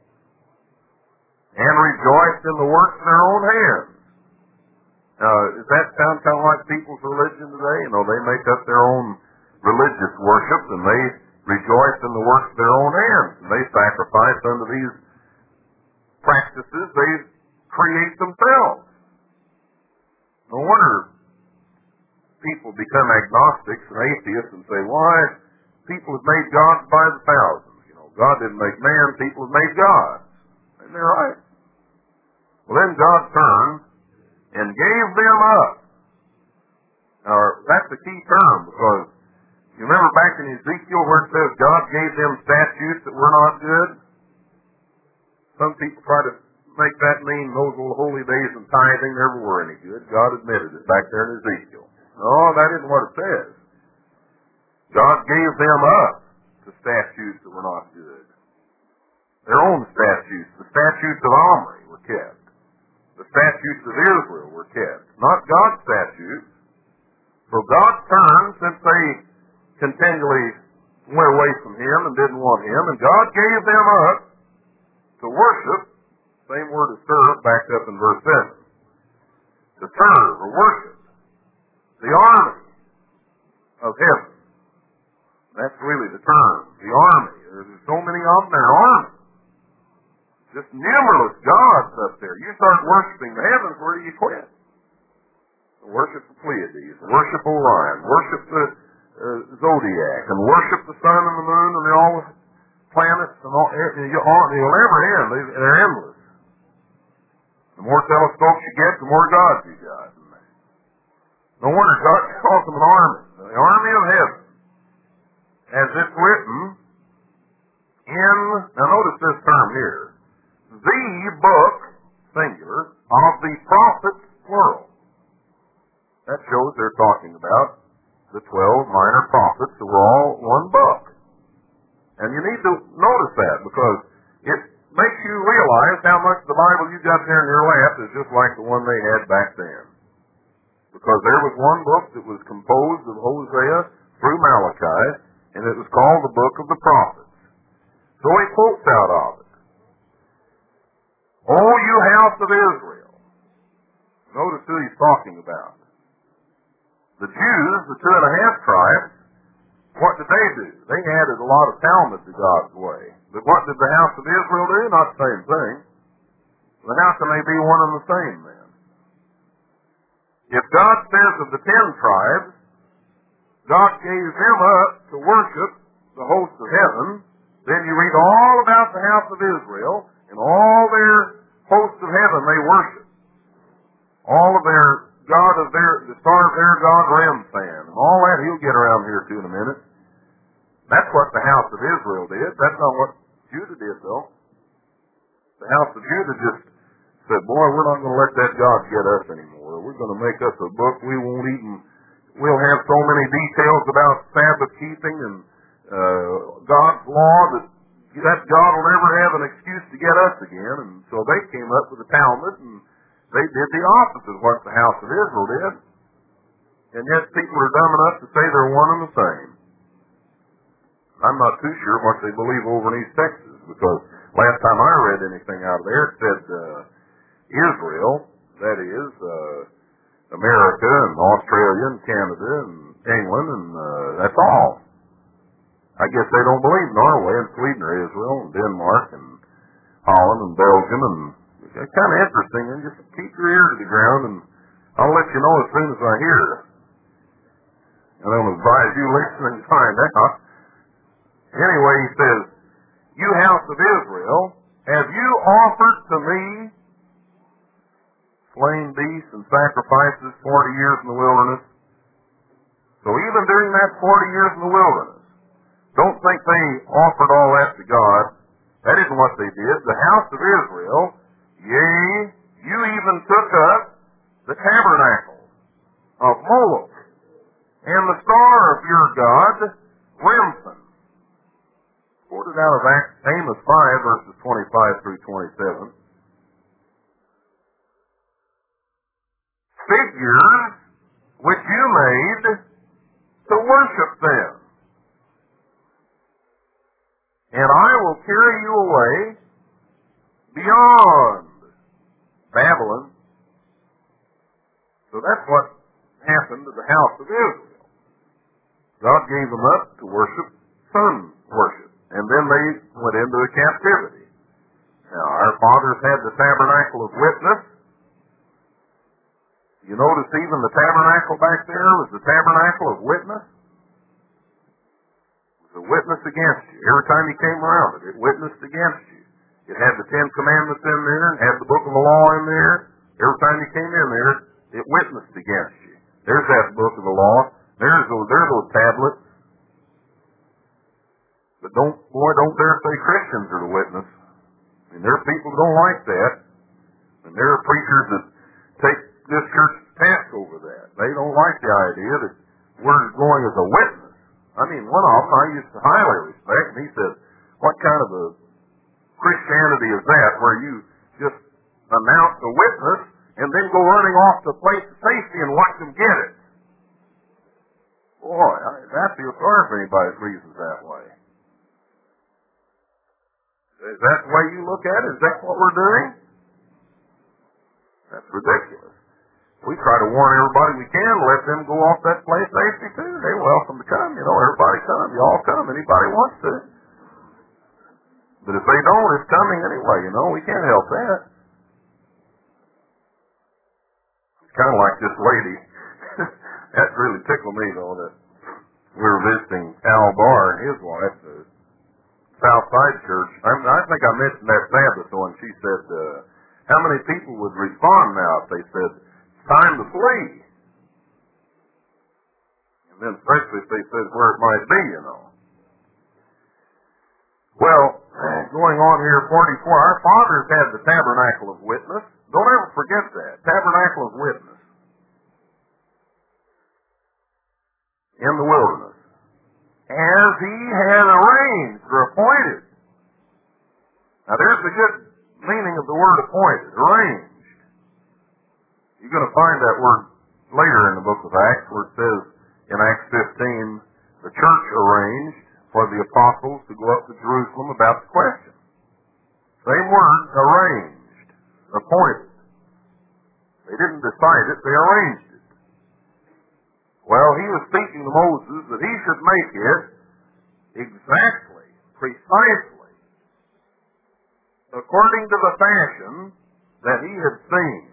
and rejoiced in the works of their own hands. Does that sound kind of like people's religion today? You know, they make up their own religious worship and they rejoice in the works of their own hands. And they sacrifice unto these practices they create themselves. No wonder people become agnostics and atheists and say, why, people have made gods by the thousands. You know, God didn't make man, people have made gods. And they're right. Well, then God turned and gave them up. Now, that's a key term, because you remember back in Ezekiel where it says God gave them statutes that were not good? Some people try to make that mean those little holy days and tithing never were any good. God admitted it back there in Ezekiel. No, that isn't what it says. God gave them up to statutes that were not good. Their own statutes, the statutes of Omri, were kept. The statutes of Israel were kept, not God's statutes. So God turned, since they continually went away from Him and didn't want Him, and God gave them up to worship. Same word as serve, back up in verse 7. To serve or worship the army of heaven. That's really the term, the army. There's so many of them, they're army. Just numerous gods up there. You start worshiping the heavens, where do you quit? Worship the Pleiades, worship Orion, worship the zodiac, and worship the sun and the moon and all the planets, and all, you'll never end. They're endless. The more telescopes you get, the more gods you got. No wonder God calls them an army, the army of heaven. As it's written in, now notice this term here, the book, singular, of the prophets, plural. That shows they're talking about the 12 minor prophets who were all one book. And you need to notice that, because it makes you realize how much the Bible you got there in your lap is just like the one they had back then. Because there was one book that was composed of Hosea through Malachi, and it was called the Book of the Prophets. So he quotes out of it. O you house of Israel. Notice who he's talking about. The Jews, the 2.5 tribes, what did they do? They added a lot of Talmud to God's way. But what did the house of Israel do? Not the same thing. Well, how can they be one and the same then? If God says of the 10 tribes, God gave them up to worship the host of heaven, then you read all about the house of Israel, and all their hosts of heaven they worship. All of their God of the star of their God, Remphan, and all that he'll get around here to in a minute. That's what the house of Israel did. That's not what Judah did, though. The house of Judah just said, boy, we're not going to let that God get us anymore. We're going to make us a book. We'll have so many details about Sabbath keeping and God's law that God will never have an excuse to get us again. And so they came up with the Talmud, and they did the opposite of what the house of Israel did. And yet people are dumb enough to say they're one and the same. I'm not too sure what they believe over in East Texas, because last time I read anything out of there, it said Israel, that is, America and Australia and Canada and England, and that's all. I guess they don't believe Norway and Sweden or Israel and Denmark and Holland and Belgium, and it's kind of interesting. And just keep your ear to the ground, and I'll let you know as soon as I hear. And I'll advise you listen and find out. Anyway, he says, you house of Israel, have you offered to me slain beasts and sacrifices 40 years in the wilderness? So even during that 40 years in the wilderness, don't think they offered all that to God. That isn't what they did. The house of Israel, yea, you even took up the tabernacle of Moloch and the star of your God, Remphan. Quoted out of Amos 5, verses 25 through 27. Figures which you made to worship them. And I will carry you away beyond Babylon. So that's what happened to the house of Israel. God gave them up to worship sun and then they went into a captivity. Now, our fathers had the tabernacle of witness. You notice even the tabernacle back there was the tabernacle of witness. It was a witness against you. Every time you came around it, it witnessed against you. It had the Ten Commandments in there, and had the book of the law in there. Every time you came in there, it witnessed against you. There's that book of the law. There's those tablets. But don't dare say Christians are the witness. I mean, there are people who don't like that. And there are preachers that take this church to task over that. They don't like the idea that we're going as a witness. I mean, one of them I used to highly respect, and he said, what kind of a Christianity is that where you just announce a witness and then go running off to a place of safety and watch them get it? Boy, I feel sorry for anybody that reasons that way. Is that the way you look at it? Is that what we're doing? That's ridiculous. We try to warn everybody we can, let them go off that place safety too. They're welcome to come. You know, everybody come. You all come. Anybody wants to. But if they don't, it's coming anyway. You know, we can't help that. It's kind of like this lady. That really tickled me, though, that we were visiting Al Barr and his wife, the Southside Church. I think I mentioned that Sabbath one. She said, how many people would respond now if they said, it's time to flee? And then especially if they said where it might be, you know. Well, going on here, 44, our fathers had the tabernacle of witness. Don't ever forget that. Tabernacle of witness. In the wilderness. As he had arranged or appointed. Now there's the good meaning of the word appointed, arranged. You're going to find that word later in the book of Acts where it says in Acts 15, the church arranged for the apostles to go up to Jerusalem about the question. Same word, arranged, appointed. They didn't decide it, they arranged it. Well, he was speaking to Moses that he should make it exactly, precisely, according to the fashion that he had seen,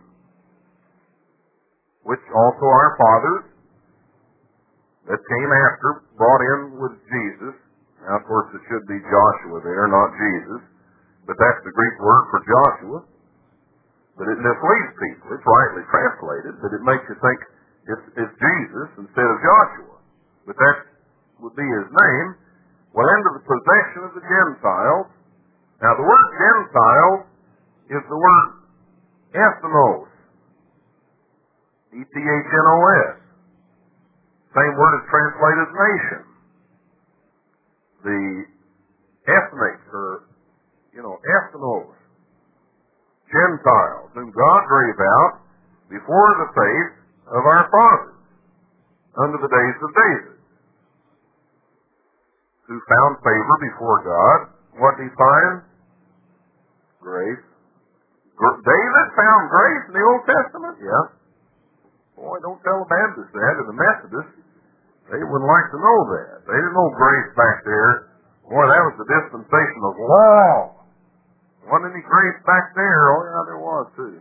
which also our fathers that came after brought in with Jesus. Now, of course, it should be Joshua there, not Jesus, but that's the Greek word for Joshua. But it misleads people. It's rightly translated, but it makes you think it's Jesus instead of Joshua. But that would be his name. Well, into the possession of the Gentiles. Now, the word Gentiles is the word ethnos. E-T-H-N-O-S. Same word is translated nation. The ethnics, or, ethnos. Gentiles, whom God drave out before the face of our fathers, under the days of David, who found favor before God. What did he find? Grace. David found grace in the Old Testament? Yeah. Boy, don't tell the Baptists that, or the Methodists. They wouldn't like to know that. They didn't know grace back there. Boy, that was the dispensation of law. Wasn't any grace back there? Oh, yeah, there was, too.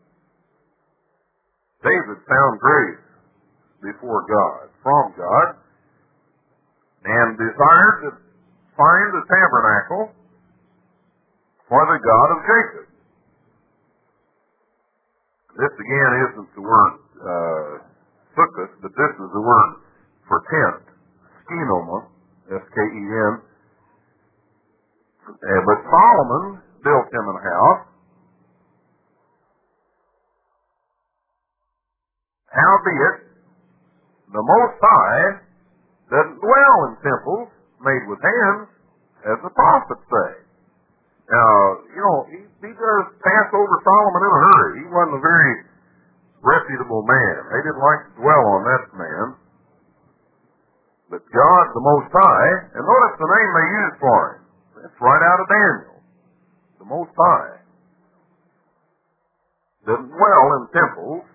David found grace before God, from God, and desired to find the tabernacle for the God of Jacob. This, again, isn't the word sukkah, but this is the word for tent, skenoma, S-K-E-N. But Solomon built him a house. Howbeit, the Most High doesn't dwell in temples made with hands, as the prophets say. Now, he does pass over Solomon in a hurry. He wasn't a very reputable man. They didn't like to dwell on that man. But God, the Most High, and notice the name they use for him. That's right out of Daniel. The Most High doesn't dwell in temples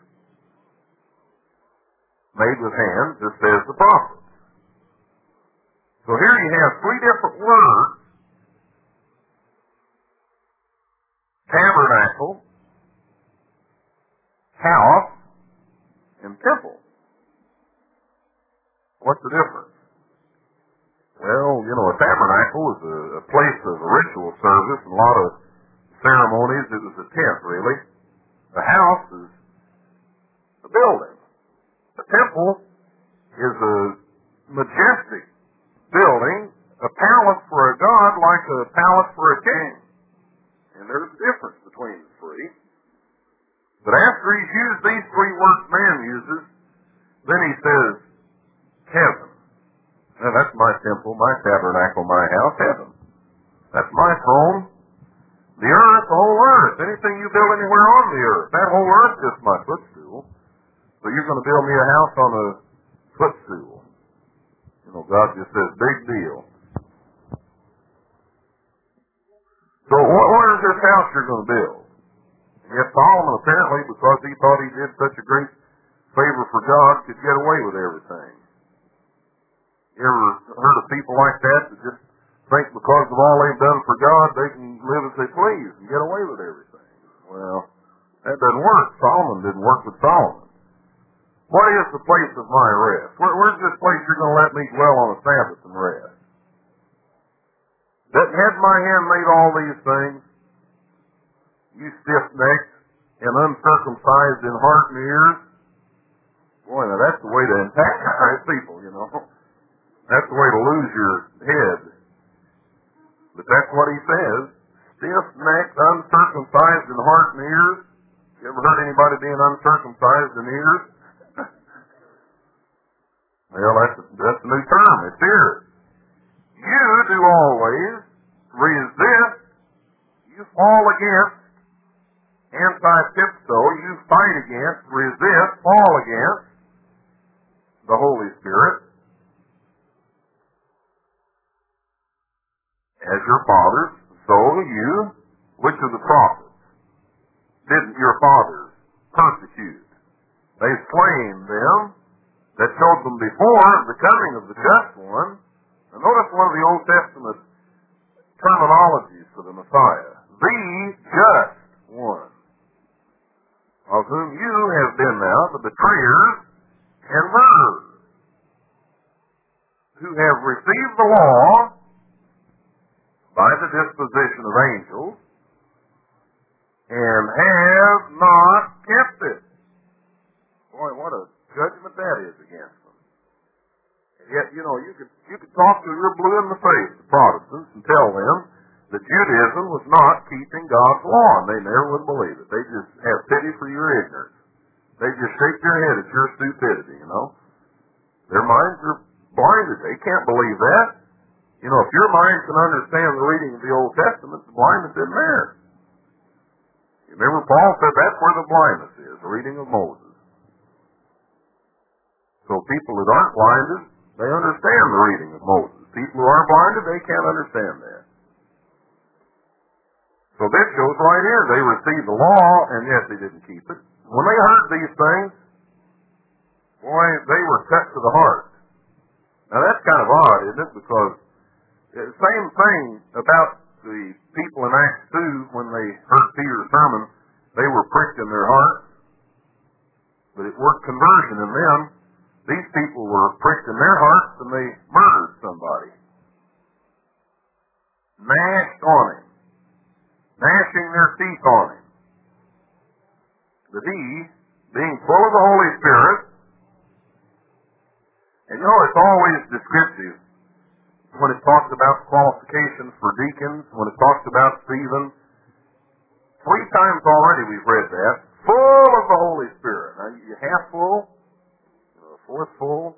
made with hands, as says the prophets. So here you have three different words tabernacle, house, and temple. What's the difference? Well, a tabernacle is a place of ritual service and a lot of ceremonies. It was a tent, really. The house is a building. The temple is a majestic building, a palace for a god like a palace for a king. And there's a difference between the three. But after he's used these three words man uses, then he says, heaven. Now that's my temple, my tabernacle, my house, heaven. That's my throne. The earth, the whole earth, anything you build anywhere on the earth, that whole earth is my footstool. So you're going to build me a house on a footstool. God just says, big deal. So what is this house you're going to build? And yet Solomon, apparently, because he thought he did such a great favor for God, could get away with everything. You ever heard of people like that just think because of all they've done for God, they can live as they please and get away with everything? Well, that doesn't work. Solomon didn't work with Solomon. What is the place of my rest? Where's this place you're going to let me dwell on a Sabbath and rest? Had my hand made all these things, you stiff-necked and uncircumcised in heart and ears? Boy, now that's the way to antagonize people, That's the way to lose your head. But that's what he says. Stiff-necked, uncircumcised in heart and ears. You ever heard anybody being uncircumcised in ears? Well, that's a new term. It's here. You do always resist. You fall against. Anti-tipso. You fight against, resist, fall against the Holy Spirit. As your fathers, so you, which of the prophets didn't your fathers persecute? They slain them that showed them before the coming of the just one. Now notice one of the Old Testament terminologies for the Messiah. The just one, of whom you have been now the betrayers and murderers, who have received the law by the disposition of angels, and have not kept it. Boy, what a judgment that is against them. And yet, you could talk to your blue in the face, the Protestants, and tell them that Judaism was not keeping God's law, and they never would believe it. They just have pity for your ignorance. They just shake their head at your stupidity, Their minds are blinded. They can't believe that. If your mind can understand the reading of the Old Testament, the blindness isn't there. You remember Paul said that's where the blindness is, the reading of Moses. So people that aren't blinded, they understand the reading of Moses. People who are blinded, they can't understand that. So this shows right here, they received the law, and yet they didn't keep it. When they heard these things, boy, they were cut to the heart. Now that's kind of odd, isn't it? Because the same thing about the people in Acts 2 when they heard Peter's sermon. They were pricked in their hearts, but it worked conversion in them. These people were pricked in their hearts and they murdered somebody. Gnashed on him. Gnashing their teeth on him. But he, being full of the Holy Spirit, and it's always descriptive when it talks about qualifications for deacons, when it talks about Stephen. 3 times already we've read that. Full of the Holy Spirit. Now, you half full, a fourth full.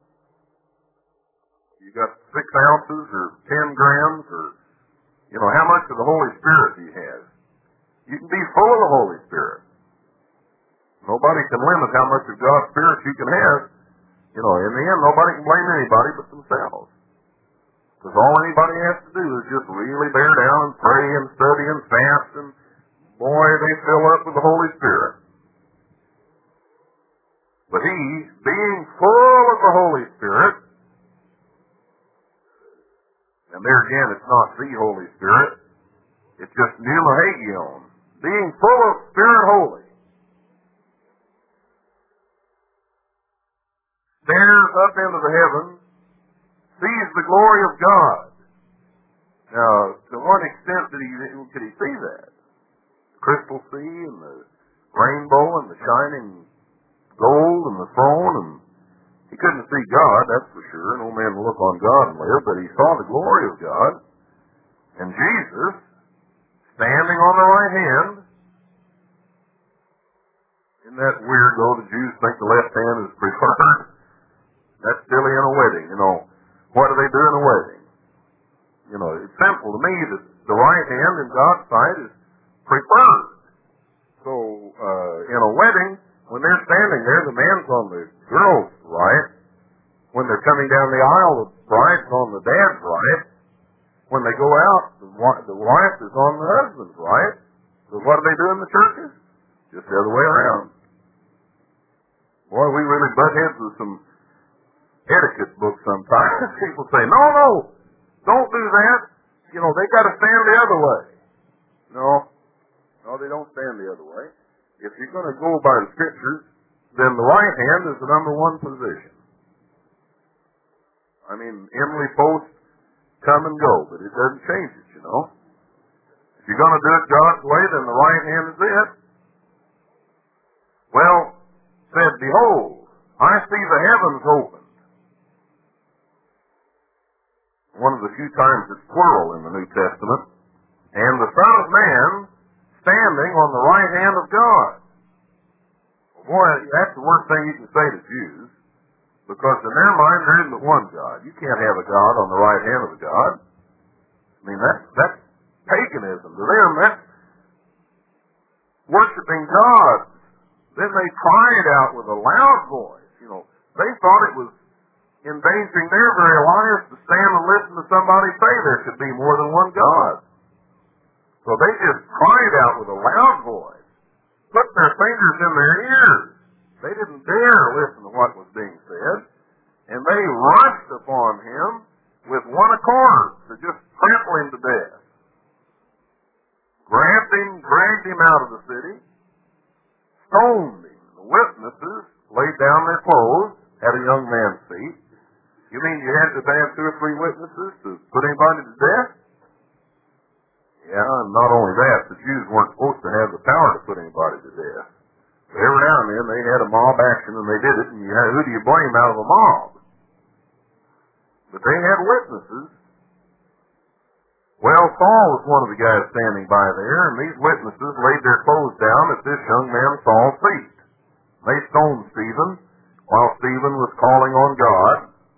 You got 6 ounces or 10 grams or, how much of the Holy Spirit do you have? You can be full of the Holy Spirit. Nobody can limit how much of God's Spirit you can have. In the end, nobody can blame anybody but themselves. Because all anybody has to do is just really bear down and pray and study and fast, and boy, they fill up with the Holy Spirit. But he, being full of the Holy Spirit, and there again, it's not the Holy Spirit, it's just pneumahagion. full of Spirit Holy, stares up into the heavens, sees the glory of God. Now, to what extent could he see that? The crystal sea and the rainbow and the shining gold and the throne, and he couldn't see God, that's for sure. No man will look on God and live, but he saw the glory of God. And Jesus, standing on the right hand, isn't that weird, though? The Jews think the left hand is preferred. That's silly in a wedding, you know. What do they do in a wedding? You know, it's simple to me that the right hand in God's sight is preferred. So, in a wedding, when they're standing there, the man's on the girl's right. When they're coming down the aisle, the bride's on the dad's right. When they go out, the wife is on the husband's right. So what do they do in the churches? Just the other way around. Boy, we really butt heads with some etiquette books sometimes. People say, no, don't do that. You know, they got to stand the other way. No, they don't stand the other way. If you're going to go by the Scriptures, then the right hand is the number one position. I mean, Emily posts come and go, but it doesn't change it, you know. If you're going to do it God's way, then the right hand is it. Well, said, behold, I see the heavens opened. One of the few times it's plural in the New Testament. And the Son of Man standing on the right hand of God. Boy, that's the worst thing you can say to Jews, because in their mind there isn't but one God. You can't have a God on the right hand of a God. I mean, that's paganism. To them, that's worshiping gods. Then they cried out with a loud voice. You know, they thought it was endangering their very lives to stand and listen to somebody say there could be more than one God. So they just cried out with a loud voice, put their fingers in their ears. They didn't dare listen to what was being said, and they rushed upon him with one accord to just trample him to death. Grabbed him, dragged him out of the city, stoned him. The witnesses laid down their clothes at a young man's feet. You mean you had to have 2 or 3 witnesses to put anybody to death? Yeah, and not only that, the Jews weren't supposed to have the power to put anybody to death. But every now and then they had a mob action and they did it, and who do you blame out of a mob? But they had witnesses. Well, Saul was one of the guys standing by there, and these witnesses laid their clothes down at this young man Saul's feet. They stoned Stephen while Stephen was calling on God,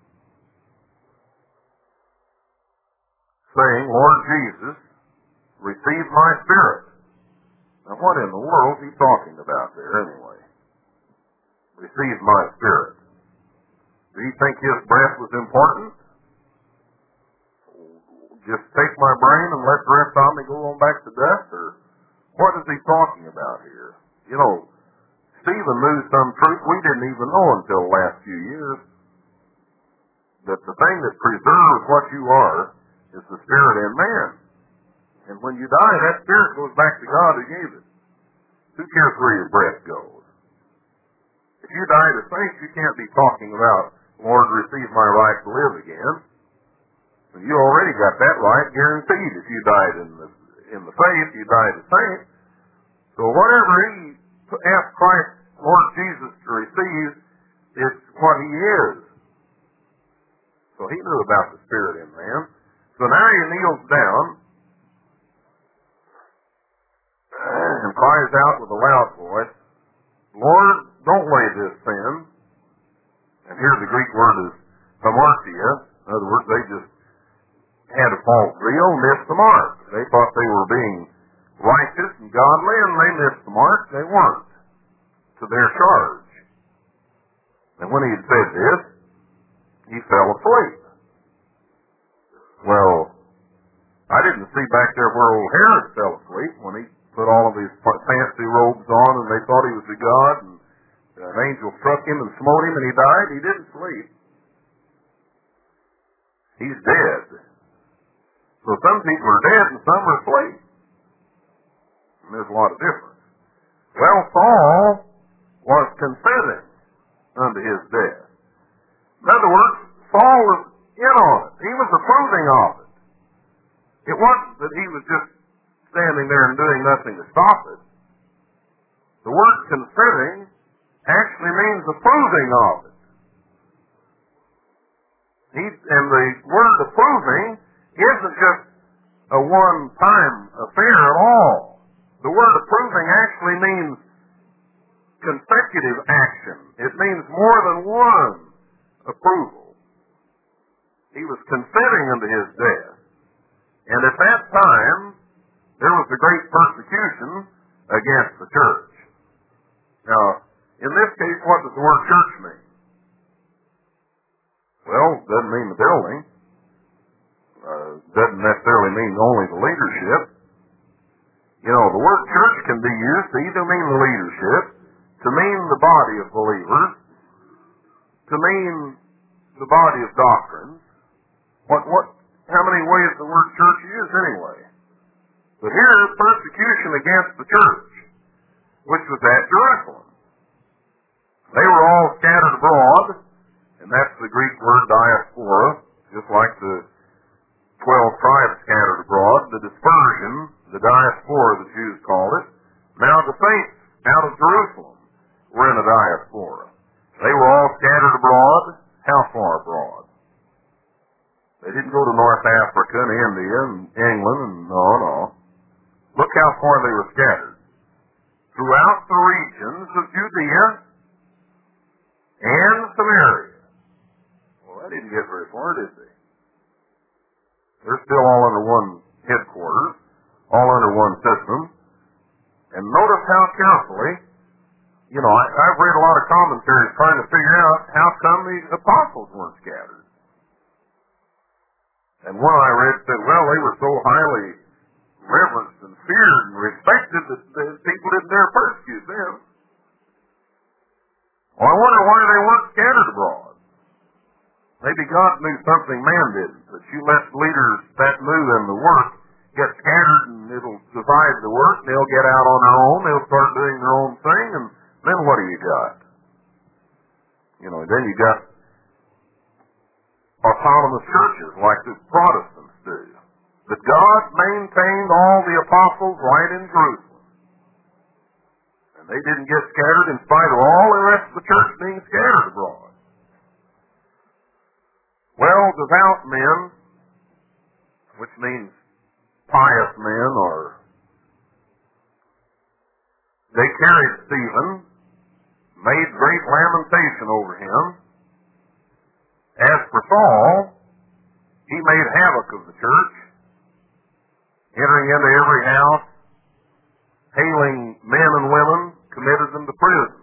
saying, Lord Jesus, receive my spirit. Now what in the world is he talking about there anyway? Receive my spirit. Do you think his breath was important? Just take my brain and let the rest of me go on back to dust? Or what is he talking about here? You know, Stephen knew some truth we didn't even know until the last few years. That the thing that preserves what you are is the spirit in man. And when you die, that spirit goes back to God who gave it. Who cares where your breath goes? If you die to faith, you can't be talking about, Lord, receive my right to live again. And you already got that right guaranteed. If you died in the faith, you died as saint. So whatever he asked Christ, Lord Jesus, to receive, it's what he is. So he knew about the spirit in man. So now he kneels down and cries out with a loud voice, Lord, don't lay this sin. And here the Greek word is hamartia. In other words, they just had a false zeal, missed the mark. They thought they were being righteous and godly, and they missed the mark. They weren't to their charge. And when he had said this, he fell asleep. Well, I didn't see back there where old Herod fell asleep when he put all of his fancy robes on and they thought he was a god, and an angel struck him and smote him and he died. He didn't sleep. He's dead. So some people are dead and some are asleep. And there's a lot of difference. Well, Saul was consenting unto his death. In other words, Saul was in on it. He was approving of it. It wasn't that he was just standing there and doing nothing to stop it. The word consenting actually means approving of it. And the word approving isn't just a one-time affair at all. The word approving actually means consecutive action. It means more than one approval. He was consenting unto his death. And at that time, there was a great persecution against the church. Now, in this case, what does the word church mean? Well, it doesn't mean the building. Doesn't necessarily mean only the leadership. You know, the word church can be used to either mean the leadership, to mean the body of believers, to mean the body of doctrines. How many ways the word church is used anyway? But here, persecution against the church, which was at Jerusalem. They were all scattered abroad, and that's the Greek word diaspora, just like the 12 tribes scattered abroad. The dispersion, the diaspora the Jews called it. Now the saints out of Jerusalem were in a diaspora. They were all scattered abroad. How far abroad? They didn't go to North Africa and India and England and no. Look how far they were scattered. Throughout the regions of Judea and Samaria. Well, they didn't get very far, did they? They're still all under one headquarters, all under one system. And notice how carefully, I've read a lot of commentaries trying to figure out how come the apostles weren't scattered. And one I read said, well, they were so highly reverenced and feared and respected that people didn't dare persecute them. Well, I wonder why they weren't scattered abroad. Maybe God knew something man didn't, that you let leaders that move in the work get scattered and it'll divide the work, and they'll get out on their own, they'll start doing their own thing, and then what do you got? Then you got autonomous churches like the Protestants do. But God maintained all the apostles right in Jerusalem. And they didn't get scattered in spite of all the rest of the church being scattered abroad. Well, devout men, which means pious men, they carried Stephen, made great lamentation over him. As for Saul, he made havoc of the church, entering into every house, hailing men and women, committed them to prison.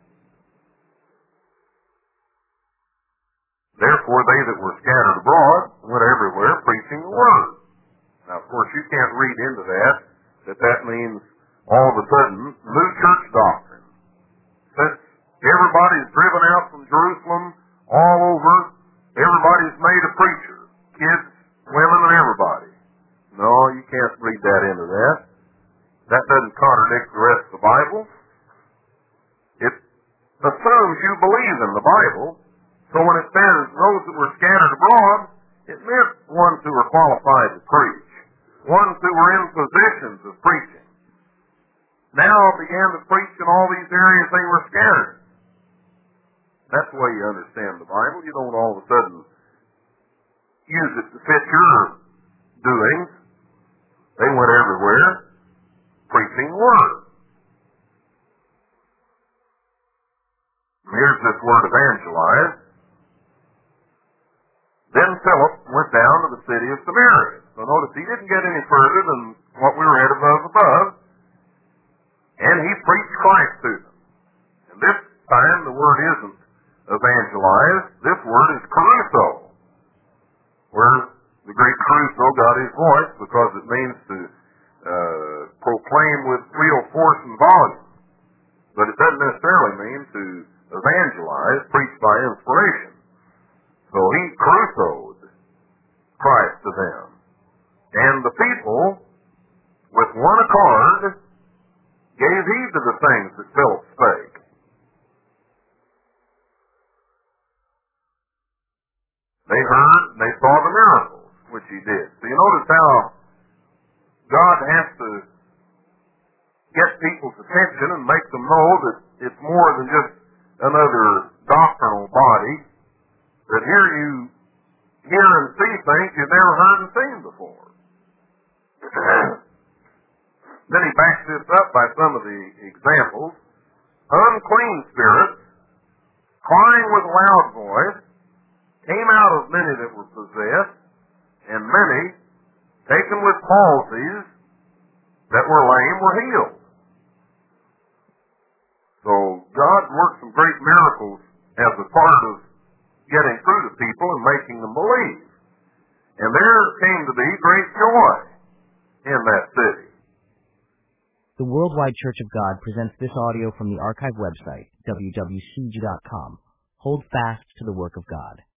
Therefore, they that were scattered abroad went everywhere preaching the word. Now, of course, you can't read into that means all of a sudden new church doctrine. Since everybody's driven out from Jerusalem all over, everybody's made a preacher. Kids, women, and everybody. No, you can't read that into that. That doesn't contradict the rest of the Bible. It assumes you believe in the Bible. So when it says those that were scattered abroad, it meant ones who were qualified to preach. Ones who were in positions of preaching. Now began to preach in all these areas they were scattered. That's the way you understand the Bible. You don't all of a sudden use it to fit your doings. They went everywhere preaching the word. Here's this word evangelize. Then Philip went down to the city of Samaria. So notice he didn't get any further than what we read above. And he preached Christ to them. And this time the word isn't evangelize. This word is caruso, where the great Caruso got his voice, because it means to proclaim with real force and volume. But it doesn't necessarily mean to evangelize, preach by inspiration. So he carusoed Christ to them. And the people, with one accord, gave heed to the things that Philip spake. They heard and they saw the miracles which he did. So you notice how God has to get people's attention and make them know that it's more than just another doctrinal body, that here you hear and see things you've never heard and seen before. Then he backs this up by some of the examples. Unclean spirits, crying with a loud voice, came out of many that were possessed, and many, taken with palsies, that were lame were healed. So God worked some great miracles as a part of getting through to people and making them believe. And there came to be great joy in that city. The Worldwide Church of God presents this audio from the archive website, www.cg.com. Hold fast to the work of God.